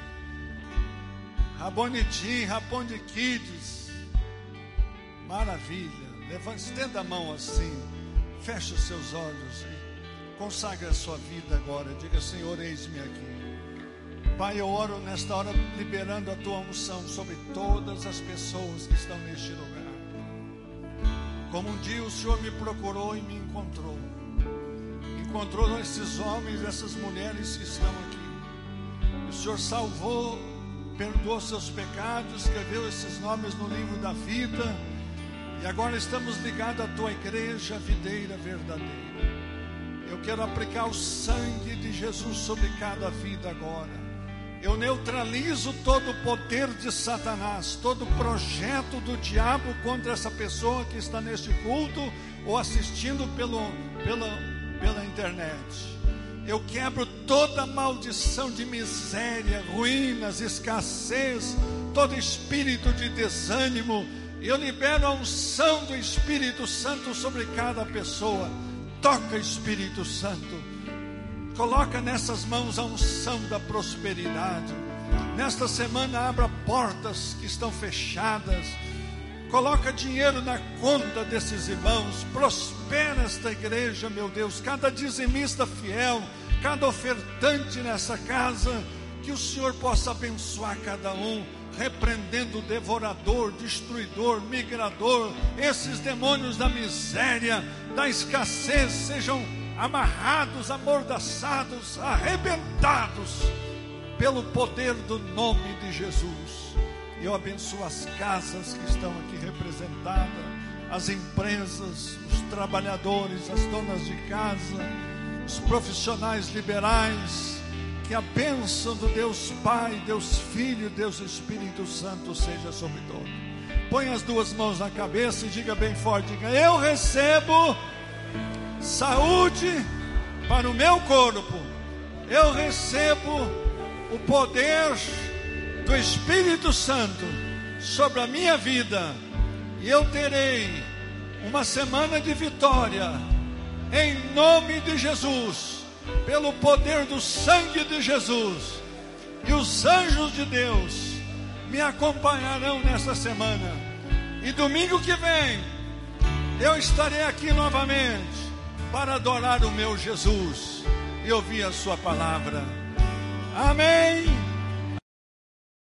Rabone Team, Rabone Kids. Maravilha. Levante, estenda a mão assim. Feche os seus olhos e consagre a sua vida agora. Diga: Senhor, eis-me aqui. Pai, eu oro nesta hora liberando a tua unção sobre todas as pessoas que estão neste lugar. Como um dia o Senhor me procurou e me encontrou. Encontrou esses homens, essas mulheres que estão aqui. O Senhor salvou, perdoou seus pecados, escreveu esses nomes no livro da vida. E agora estamos ligados à tua igreja videira verdadeira. Eu quero aplicar o sangue de Jesus sobre cada vida agora. Eu neutralizo todo o poder de Satanás, todo o projeto do diabo contra essa pessoa que está neste culto ou assistindo pelo, pela, pela internet. Eu quebro toda maldição de miséria, ruínas, escassez, todo espírito de desânimo. Eu libero a unção do Espírito Santo sobre cada pessoa. Toca, Espírito Santo. Coloca nessas mãos a unção da prosperidade. Nesta semana abra portas que estão fechadas. Coloca dinheiro na conta desses irmãos. Prospera esta igreja, meu Deus. Cada dizimista fiel, cada ofertante nessa casa, que o Senhor possa abençoar cada um, repreendendo o devorador, destruidor, migrador. Esses demônios da miséria, da escassez, sejam amarrados, amordaçados, arrebentados pelo poder do nome de Jesus. E eu abençoo as casas que estão aqui representadas, as empresas, os trabalhadores, as donas de casa, os profissionais liberais. Que a bênção do Deus Pai, Deus Filho, Deus Espírito Santo seja sobre todos. Põe as duas mãos na cabeça e diga bem forte: diga: eu recebo saúde para o meu corpo. Eu recebo o poder do Espírito Santo sobre a minha vida. E eu terei uma semana de vitória, em nome de Jesus, pelo poder do sangue de Jesus. E os anjos de Deus me acompanharão nesta semana. E domingo que vem eu estarei aqui novamente para adorar o meu Jesus e ouvir a sua palavra. Amém.